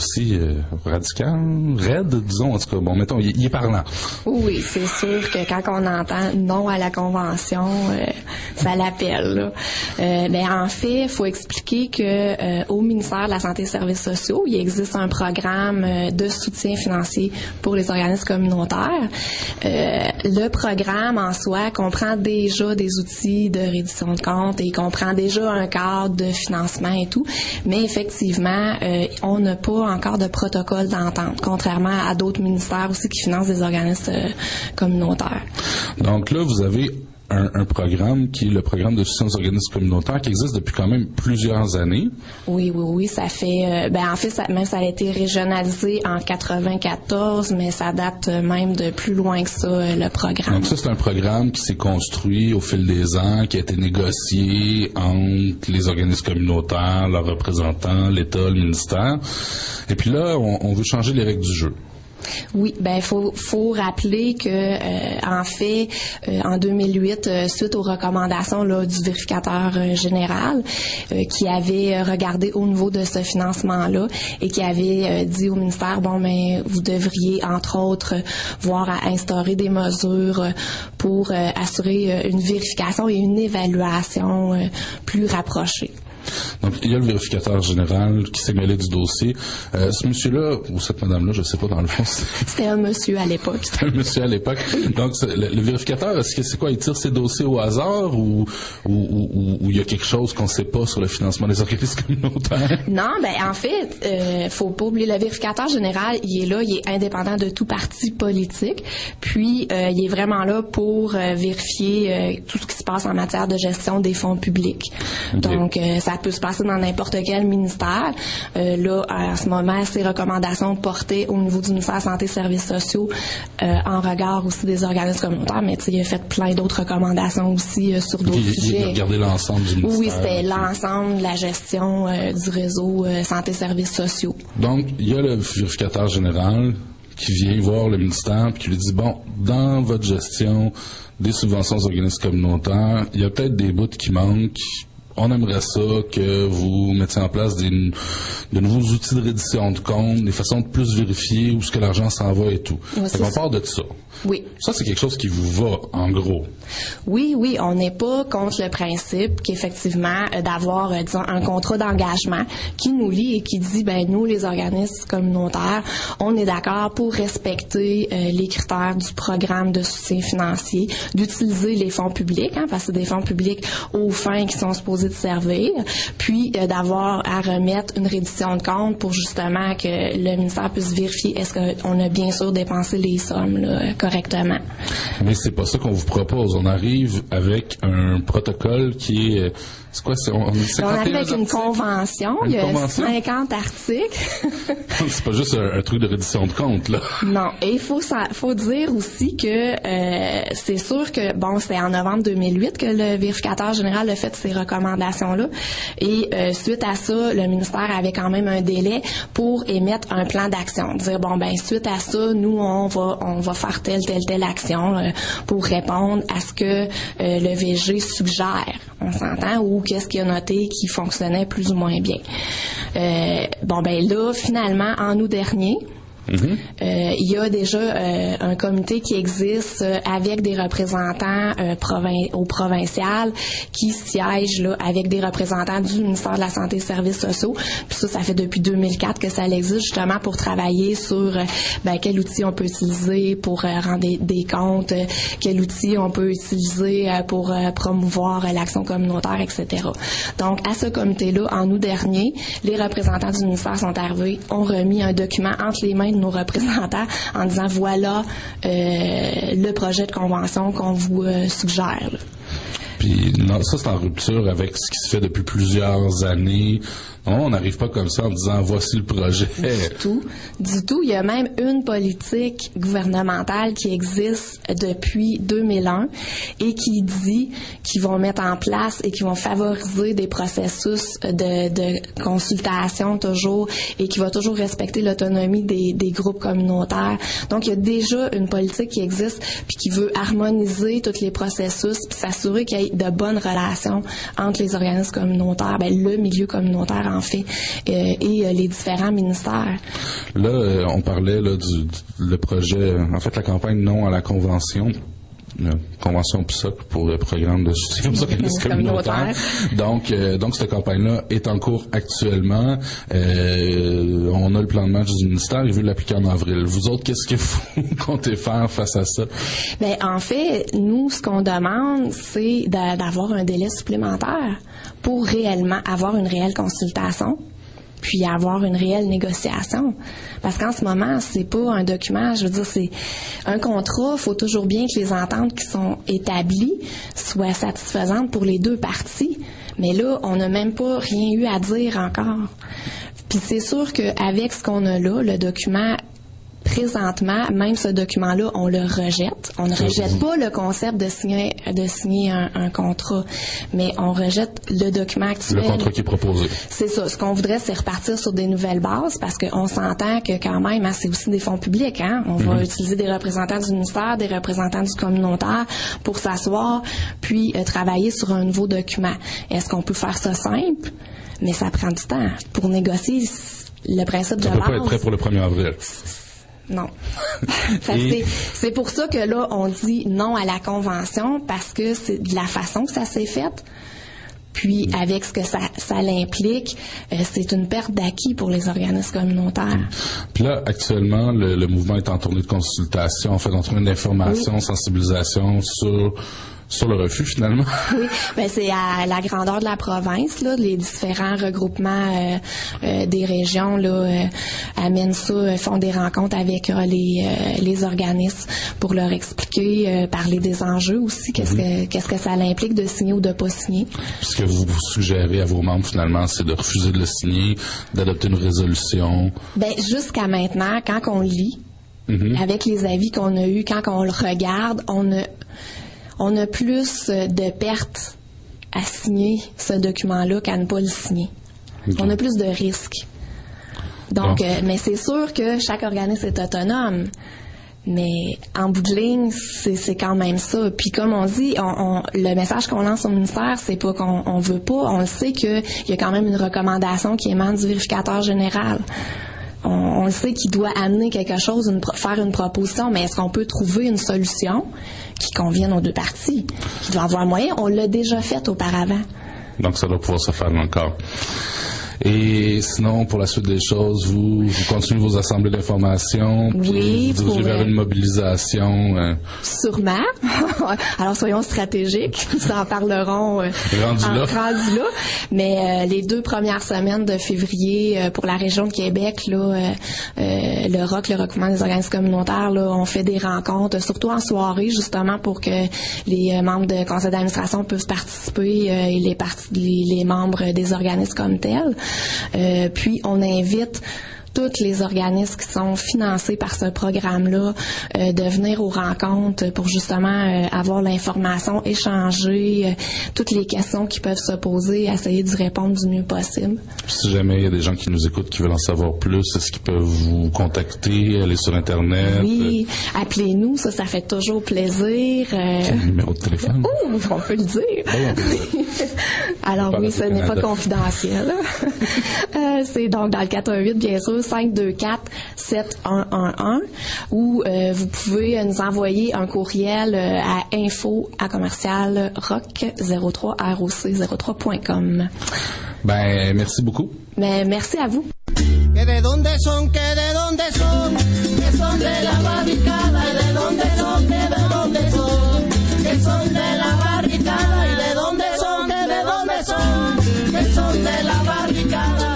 radical, raide, disons, en tout cas, mettons, il est parlant. Oui, c'est sûr que quand on entend non à la convention, ça l'appelle, là. En fait, il faut expliquer que au ministère de la Santé et des Services sociaux, il existe un programme de soutien financier pour les organismes communautaires. Le programme en soi comprend déjà des outils de reddition de comptes et il comprend déjà un cadre de financement et tout, mais effectivement, on n'a pas encore de protocole d'entente, contrairement à d'autres ministères aussi qui financent des organismes communautaires. Donc là, vous avez un programme qui est le programme de soutien aux organismes communautaires qui existe depuis quand même plusieurs années. Oui, ça fait... en fait, ça a été régionalisé en 94, mais ça date même de plus loin que ça, le programme. Donc ça, c'est un programme qui s'est construit au fil des ans, qui a été négocié entre les organismes communautaires, leurs représentants, l'État, le ministère. Et puis là, on veut changer les règles du jeu. Oui, faut rappeler que en fait en 2008 suite aux recommandations là du vérificateur général qui avait regardé au niveau de ce financement-là et qui avait dit au ministère vous devriez entre autres voir à instaurer des mesures pour assurer une vérification et une évaluation plus rapprochée. Donc, il y a le vérificateur général qui s'est mêlé du dossier. Ce monsieur-là, ou cette madame-là, je ne sais pas dans le fond. C'était un monsieur à l'époque. C'était un monsieur à l'époque. Donc, le vérificateur, est-ce que c'est quoi? Il tire ses dossiers au hasard ou il y a quelque chose qu'on ne sait pas sur le financement des organismes communautaires? Non, en fait, faut pas oublier, le vérificateur général, il est là, il est indépendant de tout parti politique. Puis, il est vraiment là pour vérifier tout ce qui se passe en matière de gestion des fonds publics. Okay. Donc, ça peut se passer dans n'importe quel ministère. Là, à ce moment, ces recommandations portaient au niveau du ministère de la Santé et des Services sociaux en regard aussi des organismes communautaires, mais il a fait plein d'autres recommandations aussi sur d'autres sujets. Il a regardé l'ensemble du ministère. Oui, c'était l'ensemble de la gestion du réseau Santé et Services sociaux. Donc, il y a le vérificateur général qui vient voir le ministère et qui lui dit, dans votre gestion des subventions aux organismes communautaires, il y a peut-être des bouts qui manquent. On aimerait ça que vous mettiez en place de nouveaux outils de reddition de compte, des façons de plus vérifier où est-ce que l'argent s'en va et tout. Oui, on part de ça. Oui. Ça, c'est quelque chose qui vous va, en gros. Oui, on n'est pas contre le principe qu'effectivement, d'avoir, disons, un contrat d'engagement qui nous lie et qui dit, nous, les organismes communautaires, on est d'accord pour respecter les critères du programme de soutien financier, d'utiliser les fonds publics, parce que c'est des fonds publics aux fins qui sont supposés de servir, puis d'avoir à remettre une reddition de compte pour justement que le ministère puisse vérifier est-ce qu'on a bien sûr dépensé les sommes là, correctement. Mais c'est pas ça qu'on vous propose. On arrive avec un protocole qui est... C'est quoi? On arrive avec une convention. Il y a 50 articles. C'est pas juste un truc de reddition de compte, là. Non. Et il faut dire aussi que c'est sûr que, c'est en novembre 2008 que le vérificateur général a fait ces recommandations-là. Et suite à ça, le ministère avait quand même un délai pour émettre un plan d'action. Dire, suite à ça, nous, on va faire telle action pour répondre à ce que le VG suggère, on s'entend, ou qu'est-ce qu'il a noté qui fonctionnait plus ou moins bien. Là, finalement, en août dernier, il y a déjà un comité qui existe avec des représentants au provincial qui siègent là avec des représentants du ministère de la Santé et des Services sociaux. Puis ça fait depuis 2004 que ça existe justement pour travailler sur quel outil on peut utiliser pour rendre des comptes, quel outil on peut utiliser pour promouvoir l'action communautaire, etc. Donc, à ce comité-là, en août dernier, les représentants du ministère sont arrivés, ont remis un document entre les mains de nos représentants en disant voilà le projet de convention qu'on vous suggère. Là. Puis ça, c'est en rupture avec ce qui se fait depuis plusieurs années. Non, on n'arrive pas comme ça en disant voici le projet. Du tout. Il y a même une politique gouvernementale qui existe depuis 2001 et qui dit qu'ils vont mettre en place et qu'ils vont favoriser des processus de consultation toujours et qui va toujours respecter l'autonomie des groupes communautaires. Donc, il y a déjà une politique qui existe puis qui veut harmoniser tous les processus puis s'assurer qu'il y ait de bonnes relations entre les organismes communautaires, le milieu communautaire en fait, et les différents ministères. Là, on parlait là, le projet, en fait, la campagne non à la convention. Convention PSOC pour le programme de soutien aux organismes communautaires. Donc, cette campagne-là est en cours actuellement. On a le plan de match du ministère. Il veut l'appliquer en avril. Vous autres, qu'est-ce que vous comptez faire face à ça? En fait, nous, ce qu'on demande, c'est d'avoir un délai supplémentaire pour réellement avoir une réelle consultation puis avoir une réelle négociation. Parce qu'en ce moment, c'est pas un document, je veux dire, c'est un contrat, il faut toujours bien que les ententes qui sont établies soient satisfaisantes pour les deux parties. Mais là, on n'a même pas rien eu à dire encore. Puis c'est sûr qu'avec ce qu'on a là, le document présentement, même ce document-là, on le rejette. On ne rejette pas le concept de signer un contrat, mais on rejette le document actuel. Le contrat qui est proposé. C'est ça. Ce qu'on voudrait, c'est repartir sur des nouvelles bases parce qu'on s'entend que quand même, c'est aussi des fonds publics. On va utiliser des représentants du ministère, des représentants du communautaire pour s'asseoir, puis travailler sur un nouveau document. Est-ce qu'on peut faire ça simple? Mais ça prend du temps. Pour négocier le principe de base... Ça ne peut pas être prêt pour le 1er avril. Non. C'est pour ça que là, on dit non à la convention parce que c'est de la façon que ça s'est fait. Puis, avec ce que ça l'implique, c'est une perte d'acquis pour les organismes communautaires. Puis là, actuellement, le mouvement est en tournée de consultation, en fait, en tournée d'information, sensibilisation sur le refus, finalement. Oui, c'est à la grandeur de la province, là, les différents regroupements des régions là, amènent ça, font des rencontres avec les organismes pour leur expliquer, parler des enjeux aussi, qu'est-ce que ça implique de signer ou de pas signer. Ce que vous suggérez à vos membres, finalement, c'est de refuser de le signer, d'adopter une résolution. Jusqu'à maintenant, quand on lit, avec les avis qu'on a eus, quand on le regarde, on a plus de pertes à signer ce document-là qu'à ne pas le signer. On a plus de risques. Donc, mais c'est sûr que chaque organisme est autonome. Mais en bout de ligne, c'est quand même ça. Puis comme on dit, le message qu'on lance au ministère, c'est pas qu'on veut pas. On le sait qu'il y a quand même une recommandation qui émane du vérificateur général. On le sait qu'il doit amener quelque chose, faire une proposition, mais est-ce qu'on peut trouver une solution qui convienne aux deux parties? Qui doit avoir moyen. On l'a déjà fait auparavant. Donc, ça doit pouvoir se faire encore. Et sinon, pour la suite des choses, vous continuez vos assemblées d'information, puis vous dirigez vers une mobilisation. Sûrement. Alors, soyons stratégiques. Nous en parlerons rendu là. Mais les 2 premières semaines de février, pour la région de Québec, là, le ROC, le regroupement des organismes communautaires, là, on fait des rencontres, surtout en soirée, justement, pour que les membres de conseil d'administration puissent participer et les membres des organismes comme tels. Puis on invite tous les organismes qui sont financés par ce programme-là de venir aux rencontres pour justement avoir l'information, échanger, toutes les questions qui peuvent se poser, essayer d'y répondre du mieux possible. Si jamais il y a des gens qui nous écoutent qui veulent en savoir plus, est-ce qu'ils peuvent vous contacter, aller sur Internet? Oui, appelez-nous, ça fait toujours plaisir. Quel numéro de téléphone? Ouh, on peut le dire. Alors oui, ce n'est pas confidentiel. C'est donc dans le 418, bien sûr, 524-7111, ou vous pouvez nous envoyer un courriel à info@rock03.com. Ben, merci beaucoup. Mais merci à vous. Que de donde son, que de donde son, que son de la barricada, y de donde son, que de donde son, que son de la barricada, y de donde son, que de donde son, que son de la barricada.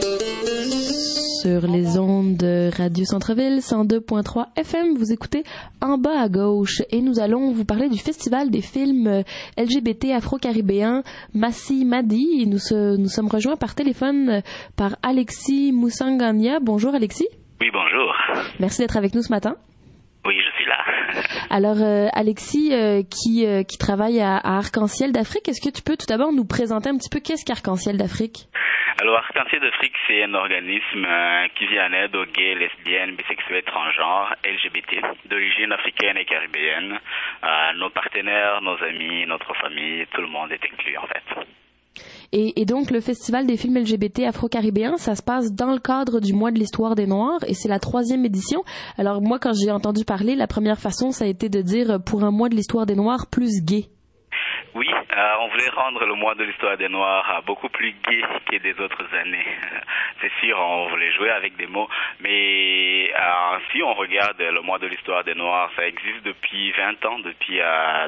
Sur les ondes de Radio Centre-Ville 102.3 FM, vous écoutez En bas à gauche et nous allons vous parler du festival des films LGBT afro-caribéens Massi Madi. Et nous sommes rejoints par téléphone par Alexis Moussangania. Bonjour Alexis. Oui, bonjour. Merci d'être avec nous ce matin. Oui, je suis là. Alors, Alexis, qui travaille à Arc-en-Ciel d'Afrique, est-ce que tu peux tout d'abord nous présenter un petit peu qu'est-ce qu'Arc-en-Ciel d'Afrique? Alors, Arc-en-Ciel d'Afrique, c'est un organisme qui vient en aide aux gays, lesbiennes, bisexuels, transgenres, LGBT, d'origine africaine et caribéenne. Nos partenaires, nos amis, notre famille, tout le monde est inclus en fait. Et donc, le Festival des films LGBT afro-caribéens, ça se passe dans le cadre du Mois de l'Histoire des Noirs et c'est la 3e édition. Alors moi, quand j'ai entendu parler, la première façon, ça a été de dire pour un Mois de l'Histoire des Noirs plus gay. Oui, on voulait rendre le mois de l'histoire des Noirs beaucoup plus gai que des autres années. C'est sûr, on voulait jouer avec des mots, mais si on regarde le mois de l'histoire des Noirs, ça existe depuis 20 ans, depuis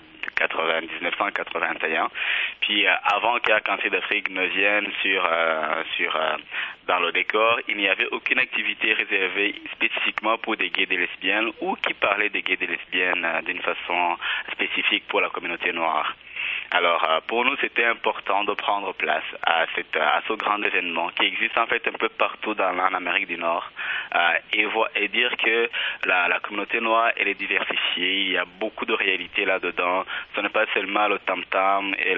1981. Puis avant qu'Arc-en-Ciel d'Afrique ne vienne dans le décor, il n'y avait aucune activité réservée spécifiquement pour des gays et des lesbiennes ou qui parlait des gays et des lesbiennes d'une façon spécifique pour la communauté noire. Alors, pour nous, c'était important de prendre place à ce grand événement qui existe en fait un peu partout en Amérique du Nord et dire que la communauté noire, elle est diversifiée. Il y a beaucoup de réalités là-dedans. Ce n'est pas seulement le tam-tam et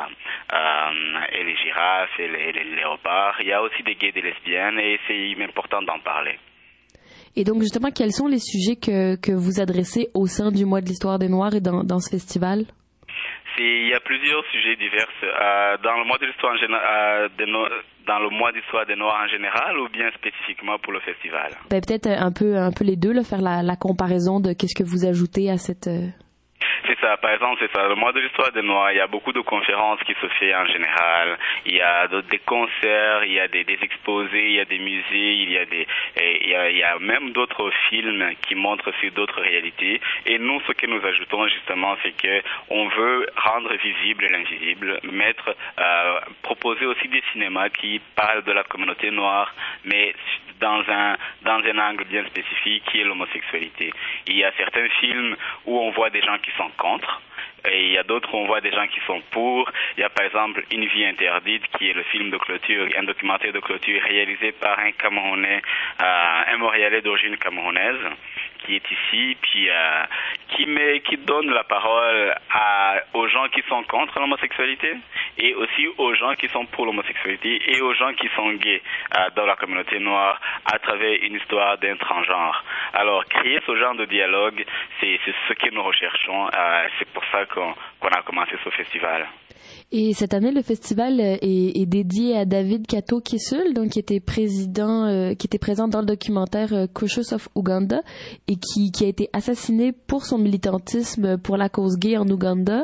les girafes et les léopards. Il y a aussi des gays et des lesbiennes et c'est important d'en parler. Et donc, justement, quels sont les sujets que vous adressez au sein du Mois de l'Histoire des Noirs et dans ce festival? Il y a plusieurs sujets divers dans le mois de l'histoire dans le mois d'histoire des Noirs en général ou bien spécifiquement pour le festival. Ben, peut-être un peu les deux, là, faire la comparaison de qu'est-ce que vous ajoutez à cette. C'est ça, par exemple, c'est ça. Le mois de l'histoire des Noirs, il y a beaucoup de conférences qui se font en général. Il y a des concerts, il y a des exposés, il y a des musées, il y a même d'autres films qui montrent aussi d'autres réalités. Et nous, ce que nous ajoutons justement, c'est que on veut rendre visible l'invisible, proposer aussi des cinémas qui parlent de la communauté noire, mais dans un angle bien spécifique qui est l'homosexualité. Il y a certains films où on voit des gens qui sont contre, et il y a d'autres où on voit des gens qui sont pour. Il y a par exemple Une vie interdite, qui est le film de clôture, un documentaire de clôture réalisé par un Camerounais, un Montréalais d'origine camerounaise, qui est ici, puis qui donne la parole aux gens qui sont contre l'homosexualité et aussi aux gens qui sont pour l'homosexualité et aux gens qui sont gays dans la communauté noire à travers une histoire d'un transgenre. Alors, créer ce genre de dialogue, c'est ce que nous recherchons. C'est pour ça qu'on a commencé ce festival. Et cette année, le festival est dédié à David Kato Kisul, donc qui était présent dans le documentaire Kushus of Uganda et qui a été assassiné pour son militantisme pour la cause gay en Ouganda.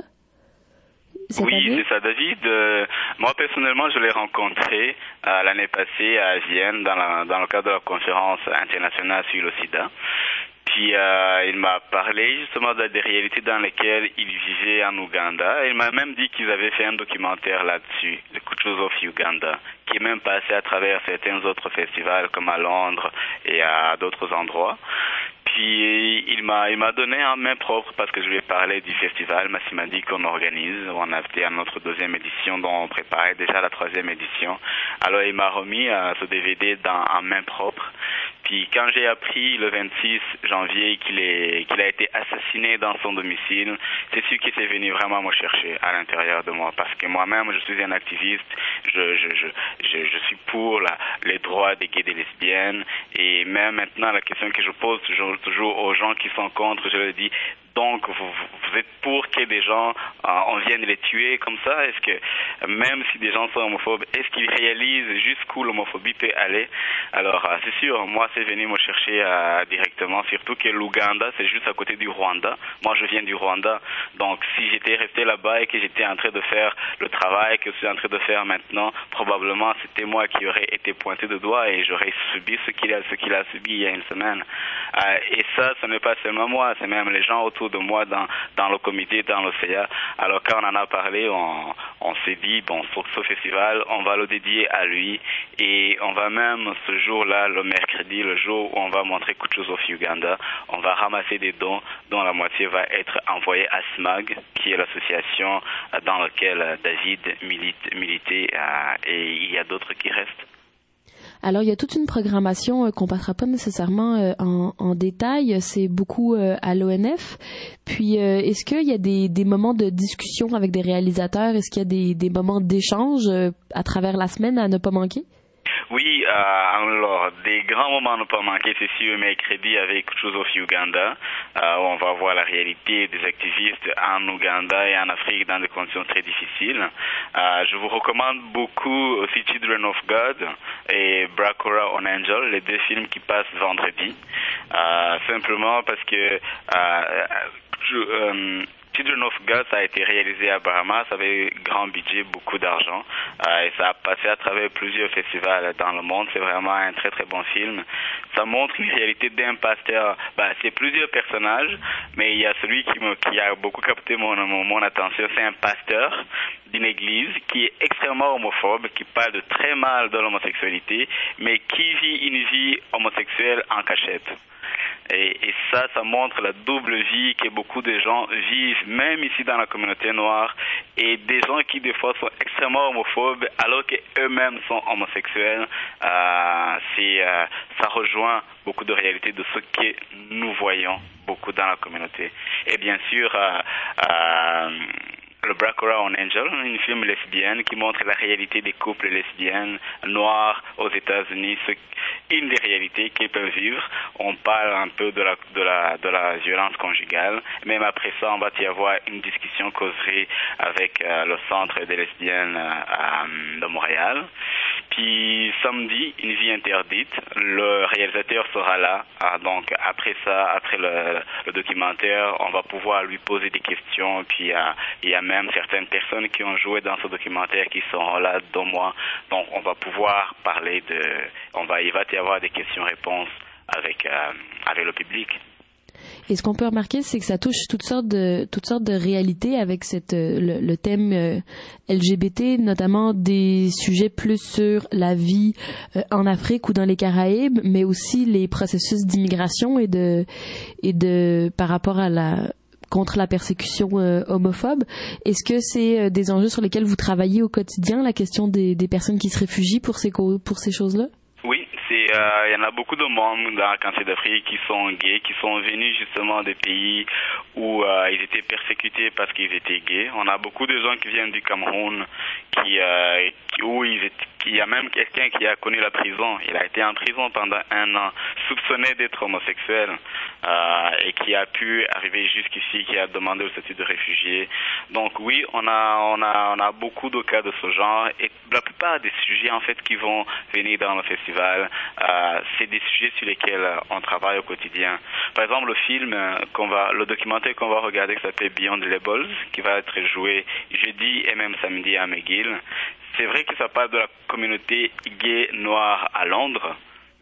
Oui, c'est ça, David. Moi, personnellement, je l'ai rencontré l'année passée à Vienne dans le cadre de la conférence internationale sur le sida. Puis il m'a parlé justement des réalités dans lesquelles il vivait en Ouganda. Il m'a même dit qu'ils avaient fait un documentaire là-dessus, The Kushus of Uganda, qui est même passé à travers certains autres festivals comme à Londres et à d'autres endroits. Puis il m'a donné en main propre parce que je lui ai parlé du festival Massimadi qu'on organise. On a fait à notre 2e édition dont on préparait déjà la 3e édition. Alors il m'a remis ce DVD en main propre. Puis quand j'ai appris le 26 janvier qu'il a été assassiné dans son domicile, c'est sûr qu'il s'est venu vraiment me chercher à l'intérieur de moi parce que moi-même je suis un activiste, je suis pour les droits des gays et des lesbiennes et même maintenant la question que je pose toujours aux gens qui sont contre, je leur dis donc vous êtes pour que des gens on vienne les tuer comme ça? Est-ce que même si des gens sont homophobes, est-ce qu'ils réalisent jusqu'où l'homophobie peut aller? Alors c'est sûr, moi c'est venu me chercher directement, surtout que l'Ouganda c'est juste à côté du Rwanda. Moi je viens du Rwanda, donc si j'étais resté là-bas et que j'étais en train de faire le travail que je suis en train de faire maintenant, probablement c'était moi qui aurais été pointé de doigt et j'aurais subi ce qu'il a subi il y a une semaine. Et ça, ce n'est pas seulement moi, c'est même les gens autour de moi dans le comité, dans l'OCA. Alors quand on en a parlé, on s'est dit, bon, ce festival, on va le dédier à lui et on va même ce jour-là, le mercredi, le jour où on va montrer Kuchus of Uganda, on va ramasser des dons dont la moitié va être envoyée à SMAG, qui est l'association dans laquelle David militait et il y a d'autres qui restent. Alors, il y a toute une programmation qu'on passera pas nécessairement en détail. C'est beaucoup à l'ONF. Puis, est-ce qu'il y a des moments de discussion avec des réalisateurs? Est-ce qu'il y a des moments d'échange à travers la semaine à ne pas manquer? Oui, alors, des grands moments à ne pas manquer, c'est sûr, mercredi avec Kuchus of Uganda, où on va voir la réalité des activistes en Ouganda et en Afrique dans des conditions très difficiles. Je vous recommande beaucoup aussi Children of God et Brakora on Angel, les 2 films qui passent vendredi. Simplement parce que Children of God, ça a été réalisé à Bahamas avec grand budget, beaucoup d'argent, et ça a passé à travers plusieurs festivals dans le monde. C'est vraiment un très très bon film. Ça montre une réalité d'un pasteur. C'est plusieurs personnages, mais il y a celui qui a beaucoup capté mon attention. C'est un pasteur d'une église qui est extrêmement homophobe, qui parle de très mal de l'homosexualité, mais qui vit une vie homosexuelle en cachette. Et ça montre la double vie que beaucoup de gens vivent, même ici dans la communauté noire, et des gens qui des fois sont extrêmement homophobes alors qu'eux-mêmes sont homosexuels. Ça rejoint beaucoup de réalités de ce que nous voyons beaucoup dans la communauté. Et bien sûr, le Brakora on Angel, une film lesbienne qui montre la réalité des couples lesbiennes noirs aux États-Unis, une des réalités qu'ils peuvent vivre. On parle un peu de la violence conjugale. Même après ça, on va y avoir une discussion causerie avec le Centre des lesbiennes de Montréal. Puis samedi, Une vie interdite. Le réalisateur sera là. Donc après ça, après le documentaire, on va pouvoir lui poser des questions. Puis il y a même certaines personnes qui ont joué dans ce documentaire qui seront là dont moi. Donc on va pouvoir parler il va y avoir des questions-réponses avec le public. Et ce qu'on peut remarquer, c'est que ça touche toutes sortes de réalités avec le thème LGBT, notamment des sujets plus sur la vie en Afrique ou dans les Caraïbes, mais aussi les processus d'immigration et par rapport à contre la persécution homophobe. Est-ce que c'est des enjeux sur lesquels vous travaillez au quotidien, la question des personnes qui se réfugient pour ces choses-là? Oui, il y en a beaucoup de membres dans la Cancer d'Afrique qui sont gays, qui sont venus justement des pays où ils étaient persécutés parce qu'ils étaient gays. On a beaucoup de gens qui viennent du Cameroun où il y a même quelqu'un qui a connu la prison. Il a été en prison pendant 1 an, soupçonné d'être homosexuel, et qui a pu arriver jusqu'ici, qui a demandé le statut de réfugié. Donc oui, on a beaucoup de cas de ce genre, et la plupart des sujets en fait qui vont venir dans le festival, c'est des sujets sur lesquels on travaille au quotidien. Par exemple, le documentaire qu'on va regarder qui s'appelle Beyond Labels, qui va être joué jeudi et même samedi à McGill. C'est vrai que ça parle de la communauté gay noire à Londres,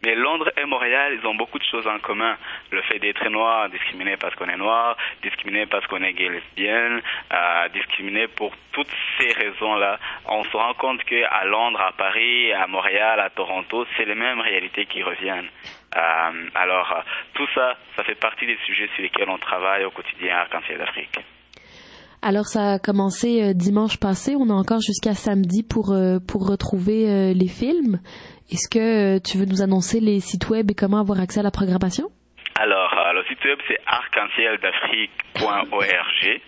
Mais Londres et Montréal, ils ont beaucoup de choses en commun. Le fait d'être noir, discriminé parce qu'on est noir, discriminé parce qu'on est gay, lesbienne, discriminé pour toutes ces raisons-là. On se rend compte qu'à Londres, à Paris, à Montréal, à Toronto, c'est les mêmes réalités qui reviennent. Alors, tout ça, ça fait partie des sujets sur lesquels on travaille au quotidien à Arc-en-Ciel d'Afrique. Alors, ça a commencé dimanche passé. On a encore jusqu'à samedi pour retrouver les films. Est-ce que tu veux nous annoncer les sites web et comment avoir accès à la programmation? Alors, le site web, c'est arc-en-ciel-d'Afrique.org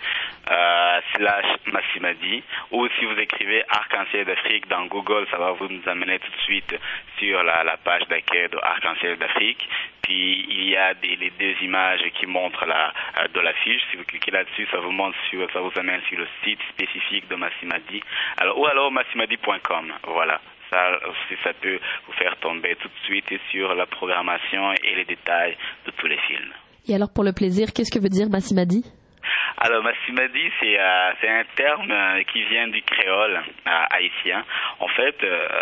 /Massimadi, ou si vous écrivez Arc-en-Ciel d'Afrique dans Google, ça va vous nous amener tout de suite sur la page d'accueil de Arc-en-Ciel d'Afrique. Puis il y a les deux images qui montrent de l'affiche. Si vous cliquez là-dessus, ça vous amène sur le site spécifique de Massimadi. Alors massimadi.com. Voilà. Ça aussi, ça peut vous faire tomber tout de suite sur la programmation et les détails de tous les films. Et alors, pour le plaisir, qu'est-ce que veut dire Massimadi? Alors, Massimadi, c'est un terme qui vient du créole haïtien. En fait,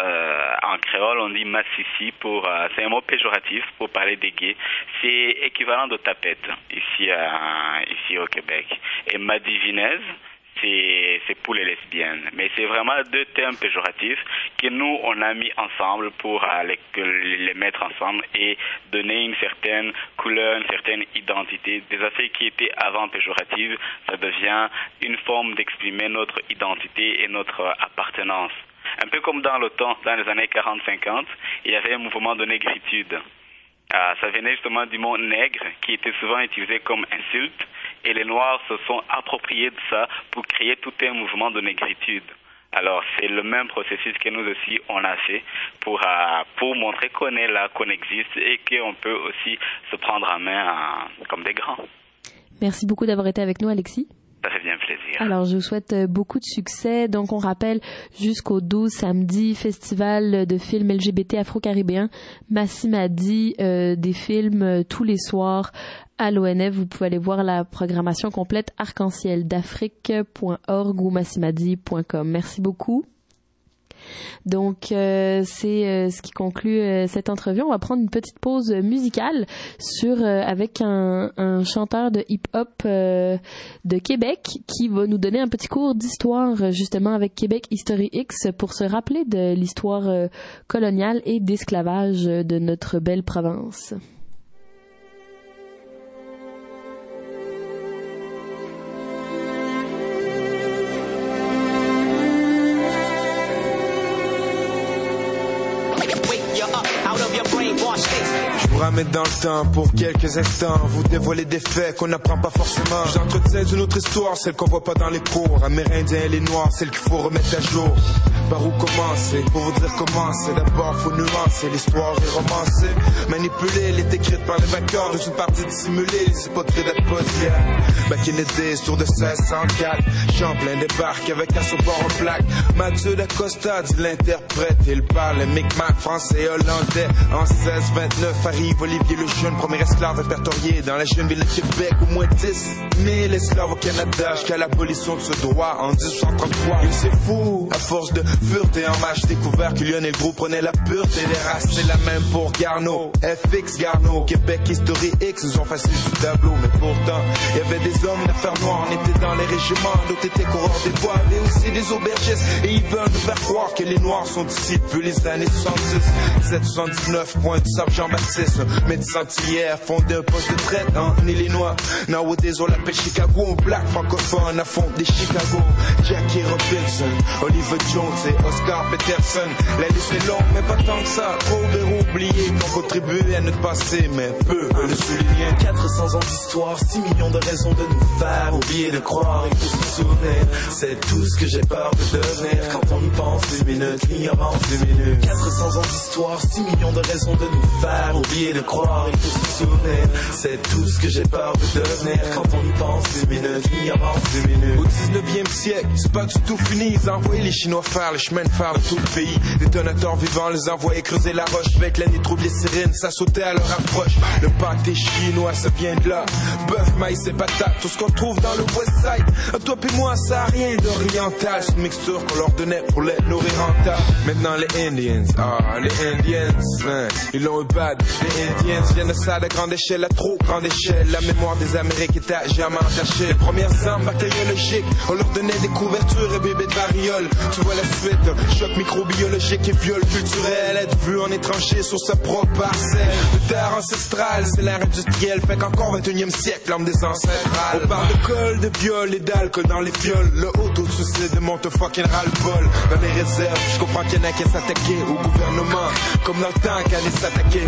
en créole, on dit massissi c'est un mot péjoratif pour parler des gays. C'est équivalent de tapette ici au Québec. Et madivinez, c'est pour les lesbiennes. Mais c'est vraiment deux termes péjoratifs que nous, on a mis ensemble pour les mettre ensemble et donner une certaine couleur, une certaine identité. Des aspects qui étaient avant péjoratives, ça devient une forme d'exprimer notre identité et notre appartenance. Un peu comme dans le temps, dans les années 40-50, il y avait un mouvement de négritude. Ça venait justement du mot nègre, qui était souvent utilisé comme insulte, et les Noirs se sont appropriés de ça pour créer tout un mouvement de négritude. Alors, c'est le même processus que nous aussi, on a fait pour montrer qu'on est là, qu'on existe, et qu'on peut aussi se prendre en main comme des grands. Merci beaucoup d'avoir été avec nous, Alexis. Ça fait bien plaisir. Alors, je vous souhaite beaucoup de succès. Donc, on rappelle, jusqu'au 12 samedi, festival de films LGBT afro-caribéens, Massimadi, des films tous les soirs à l'ONF. Vous pouvez aller voir la programmation complète arc-en-ciel-d'Afrique.org ou massimadi.com. Merci beaucoup. Donc, c'est ce qui conclut cette entrevue. On va prendre une petite pause musicale avec un chanteur de hip-hop de Québec qui va nous donner un petit cours d'histoire justement avec Québec History X pour se rappeler de l'histoire coloniale et d'esclavage de notre belle province. Je vous ramène dans le temps pour quelques instants, vous dévoiler des faits qu'on n'apprend pas forcément. J'entretiens une autre histoire, celle qu'on voit pas dans les cours. Amérindiens et les noirs, celle qu'il faut remettre à jour. Par où commencer? Pour vous dire comment c'est. D'abord faut nuancer, l'histoire est romancée, manipulée, elle est écrite par les vainqueurs. Dans une partie dissimulée, les hypocrites d'être posières. Kennedy, tour de 1604. Champlain débarque avec un support en plaque. Mathieu d'Acosta dit l'interprète. Il parle micmac, français et hollandais. En 1629 arrive Olivier le Jeune, premier esclave répertorié dans la jeune ville de Québec. Au moins 10 000 esclaves au Canada jusqu'à l'abolition de ce droit en 1833. Il c'est fou, à force de fureté en marche, découvert que Lionel Gros prenait la pureté des races. C'est la même pour Garneau, FX Garneau, Québec History X, ils ont facile du tableau. Mais pourtant, il y avait des hommes d'affaires noires, on était dans les régiments, d'autres étaient coureurs des bois, mais aussi des aubergistes. Et ils veulent nous faire croire que les noirs sont ici depuis les années 66. 779, point du sable Jean-Baptiste, médecin hier, fondé un poste de traite en Illinois. Nowadays on l'appelle Chicago, un black francophone à fond des Chicago. Jackie Robinson, Oliver Jones et Oscar Peterson. La liste est longue, mais pas tant que ça. Trop d'héros oubliés qui ont contribué à notre passé, mais peu le souligner. 400 ans d'histoire, 6 millions de raisons de nous faire oublier de croire et de se souvenir. C'est tout ce que j'ai peur de devenir. Quand on y pense 2 minutes, l'ignorance 2 minutes. 400 ans d'histoire, 6 millions de raisons de nous faire oublier de croire et de se souvenir. C'est tout ce que j'ai peur de devenir. Quand on y pense 2 minutes, l'ignorance 2 minutes. Au 19e siècle, c'est pas du tout fini. Ils envoyaient les Chinois faire les chemins de fer de tout le pays. Détonateurs vivants les envoyaient creuser la roche avec la nitro-glycine. sirènes, ça sautait à leur approche. Le pâté chinois, ça vient de là. Bœuf, maïs et patates, tout ce qu'on trouve dans le West Side. Toi pis moi, ça a rien d'oriental. C'est une mixture qu'on leur donnait pour les nourrir en tas. Maintenant les Indians, man, ils l'ont eu bad. Les Indians viennent de ça de grande échelle à trop grande échelle. La mémoire des Amériques était à jamais entachée. Les premières armes bactériologiques, on leur donnait des couvertures et bébés de variole. Tu vois la suite, choc microbiologique et viol culturel. Être vu en étranger sur sa propre parcelle. De terre ancestrale, c'est l'ère industrielle. Fait qu'encore 21e siècle, l'âme des ancestrales. On parle de col, de viol et d'alcool dans les fioles. Le auto-suicide monte fucking ras-le-bol. Dans les réserves, je comprends qu'il y en a qui s'attaquer au gouvernement, comme dans le temps qu'elle allait s'attaquer.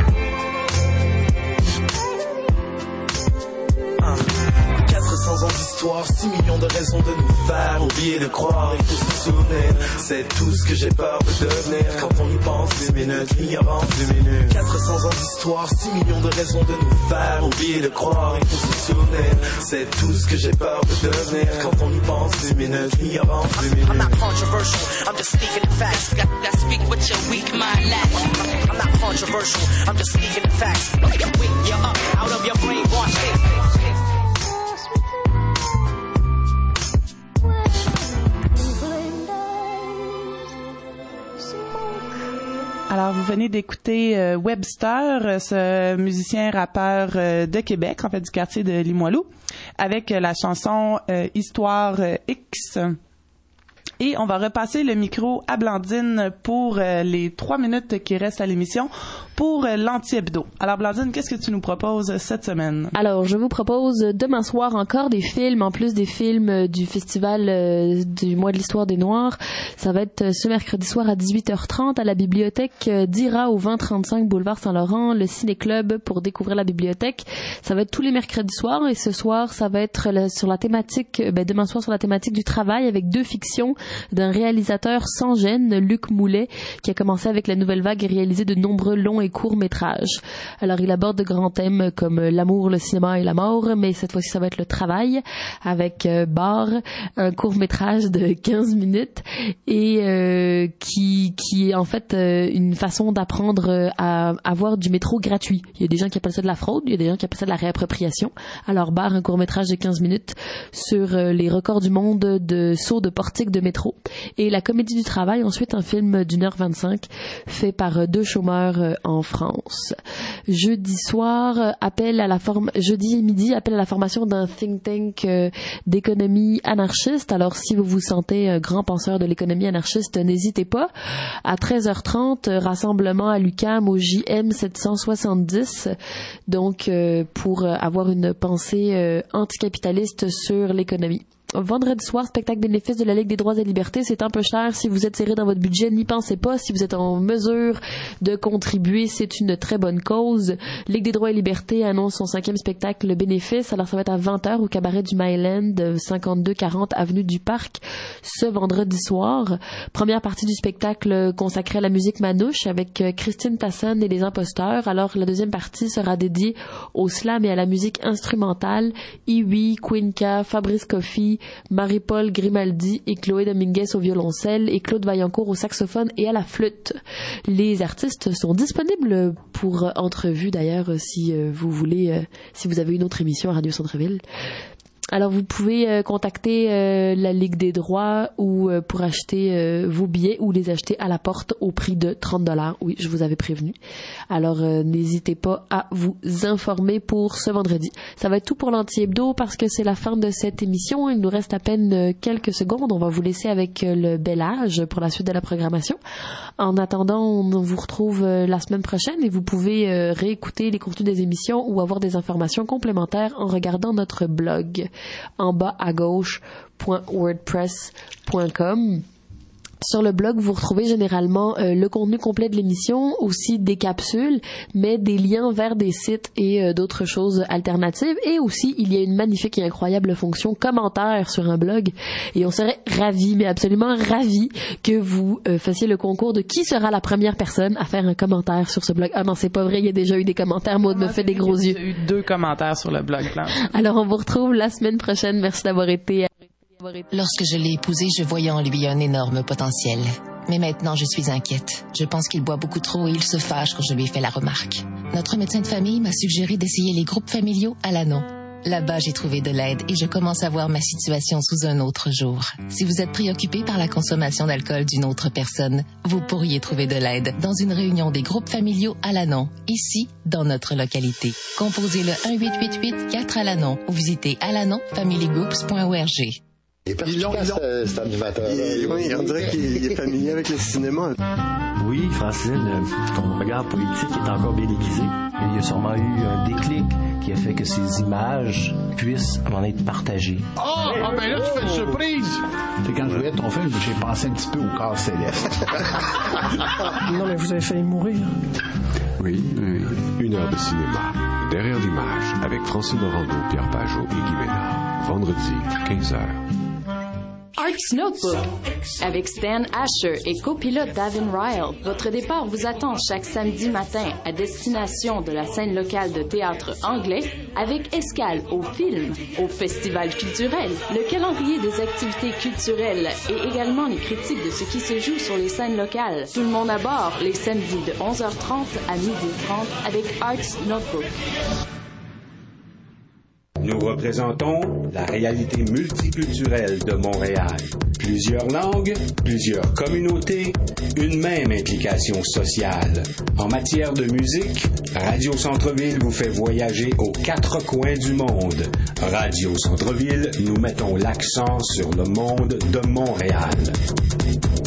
400 ans d'histoire, 6 millions de raisons de nous faire oublier de croire, il faut se souvenir. C'est tout ce que j'ai peur de devenir. Quand on y pense 10 minutes, l'ignorance diminue. 400 ans d'histoire, 6 millions de raisons de nous faire oublier de croire, il faut se souvenir. C'est tout ce que j'ai peur de devenir. Quand on y pense 10 minutes, l'ignorance diminue. I'm not controversial, I'm just speaking the facts. Got speak what your weak mind lacks. I'm not controversial, I'm just speaking the facts. Wake you up out of your brainwash state. Alors, vous venez d'écouter Webster, ce musicien-rappeur de Québec, en fait du quartier de Limoilou, avec la chanson Histoire X. Et on va repasser le micro à Blandine pour les 3 minutes qui restent à l'émission pour l'anti-hebdo. Alors Blandine, qu'est-ce que tu nous proposes cette semaine? Alors, je vous propose demain soir encore des films, en plus des films du festival du mois de l'histoire des Noirs. Ça va être ce mercredi soir à 18h30 à la bibliothèque d'Ira au 2035 boulevard Saint-Laurent, le Ciné-Club pour découvrir la bibliothèque. Ça va être tous les mercredis soirs et ce soir, ça va être sur la thématique, demain soir sur la thématique du travail avec 2 fictions d'un réalisateur sans gêne, Luc Moulet, qui a commencé avec la Nouvelle Vague et réalisé de nombreux longs et courts métrages. Alors, il aborde de grands thèmes comme l'amour, le cinéma et la mort, mais cette fois-ci, ça va être le travail avec Bar, un court métrage de 15 minutes et qui est en fait une façon d'apprendre à avoir du métro gratuit. Il y a des gens qui appellent ça de la fraude, il y a des gens qui appellent ça de la réappropriation. Alors, Bar, un court métrage de 15 minutes sur les records du monde de saut de portique de métro. Et La Comédie du travail, ensuite un film d'1h25 fait par 2 chômeurs en France. Jeudi midi, appel à la formation d'un think tank d'économie anarchiste. Alors si vous vous sentez un grand penseur de l'économie anarchiste, n'hésitez pas. À 13h30, rassemblement à l'UQAM au JM 770. Donc pour avoir une pensée anticapitaliste sur l'économie. Vendredi soir, spectacle bénéfice de la Ligue des droits et libertés. C'est un peu cher. Si vous êtes serré dans votre budget, n'y pensez pas. Si vous êtes en mesure de contribuer, c'est une très bonne cause. Ligue des droits et libertés annonce son 5e spectacle bénéfice. Alors, ça va être à 20h au cabaret du Myland, 5240 avenue du Parc, ce vendredi soir. Première partie du spectacle consacrée à la musique manouche avec Christine Tasson et les imposteurs. Alors, la deuxième partie sera dédiée au slam et à la musique instrumentale. Iwi, Quinca, Fabrice Coffey, Marie-Paul Grimaldi et Chloé Dominguez au violoncelle et Claude Vaillancourt au saxophone et à la flûte. Les artistes sont disponibles pour entrevue d'ailleurs si vous voulez, si vous avez une autre émission à Radio Centre-Ville. Alors, vous pouvez contacter la Ligue des droits ou pour acheter vos billets ou les acheter à la porte au prix de 30$. Oui, je vous avais prévenu. Alors, n'hésitez pas à vous informer pour ce vendredi. Ça va être tout pour l'anti-hebdo parce que c'est la fin de cette émission. Il nous reste à peine quelques secondes. On va vous laisser avec le bel âge pour la suite de la programmation. En attendant, on vous retrouve la semaine prochaine et vous pouvez réécouter les contenus des émissions ou avoir des informations complémentaires en regardant notre blog en bas à gauche.wordpress.com. Sur le blog, vous retrouvez généralement le contenu complet de l'émission, aussi des capsules, mais des liens vers des sites et d'autres choses alternatives. Et aussi, il y a une magnifique et incroyable fonction commentaire sur un blog. Et on serait ravis, mais absolument ravis, que vous fassiez le concours de qui sera la première personne à faire un commentaire sur ce blog. Ah non, c'est pas vrai, il y a déjà eu des commentaires. Maud me fait des gros yeux. Il y a eu 2 commentaires sur le blog. Là. Alors, on vous retrouve la semaine prochaine. Merci d'avoir été... Lorsque je l'ai épousé, je voyais en lui un énorme potentiel. Mais maintenant, je suis inquiète. Je pense qu'il boit beaucoup trop et il se fâche quand je lui ai fait la remarque. Notre médecin de famille m'a suggéré d'essayer les groupes familiaux à l'Annon. Là-bas, j'ai trouvé de l'aide et je commence à voir ma situation sous un autre jour. Si vous êtes préoccupé par la consommation d'alcool d'une autre personne, vous pourriez trouver de l'aide dans une réunion des groupes familiaux à l'Annon, ici, dans notre localité. Composez le 1-888-4 à l'Annon ou visitez alanonfamilygroups.org. Il est perspicace, cet animateur. Oui, on dirait qu'il est familier avec le cinéma. Oui, Francine, ton regard politique est encore bien aiguisé. Il y a sûrement eu un déclic qui a fait que ces images puissent en être partagées. Ben là, tu fais une surprise! Quand je voyais ton film, j'ai pensé un petit peu au corps céleste. Non, mais vous avez failli mourir. Oui. Une heure de cinéma. Derrière l'image, avec Francine Orando, Pierre Pajot et Guy Ménard. Vendredi, 15h. Arts Notebook avec Stan Asher et copilote Davin Ryle. Votre départ vous attend chaque samedi matin à destination de la scène locale de théâtre anglais avec escale au film, au festival culturel, le calendrier des activités culturelles et également les critiques de ce qui se joue sur les scènes locales. Tout le monde à bord les samedis de 11h30 à 12h30 avec Arts Notebook. Nous représentons la réalité multiculturelle de Montréal. Plusieurs langues, plusieurs communautés, une même implication sociale. En matière de musique, Radio Centre-Ville vous fait voyager aux quatre coins du monde. Radio Centre-Ville, nous mettons l'accent sur le monde de Montréal.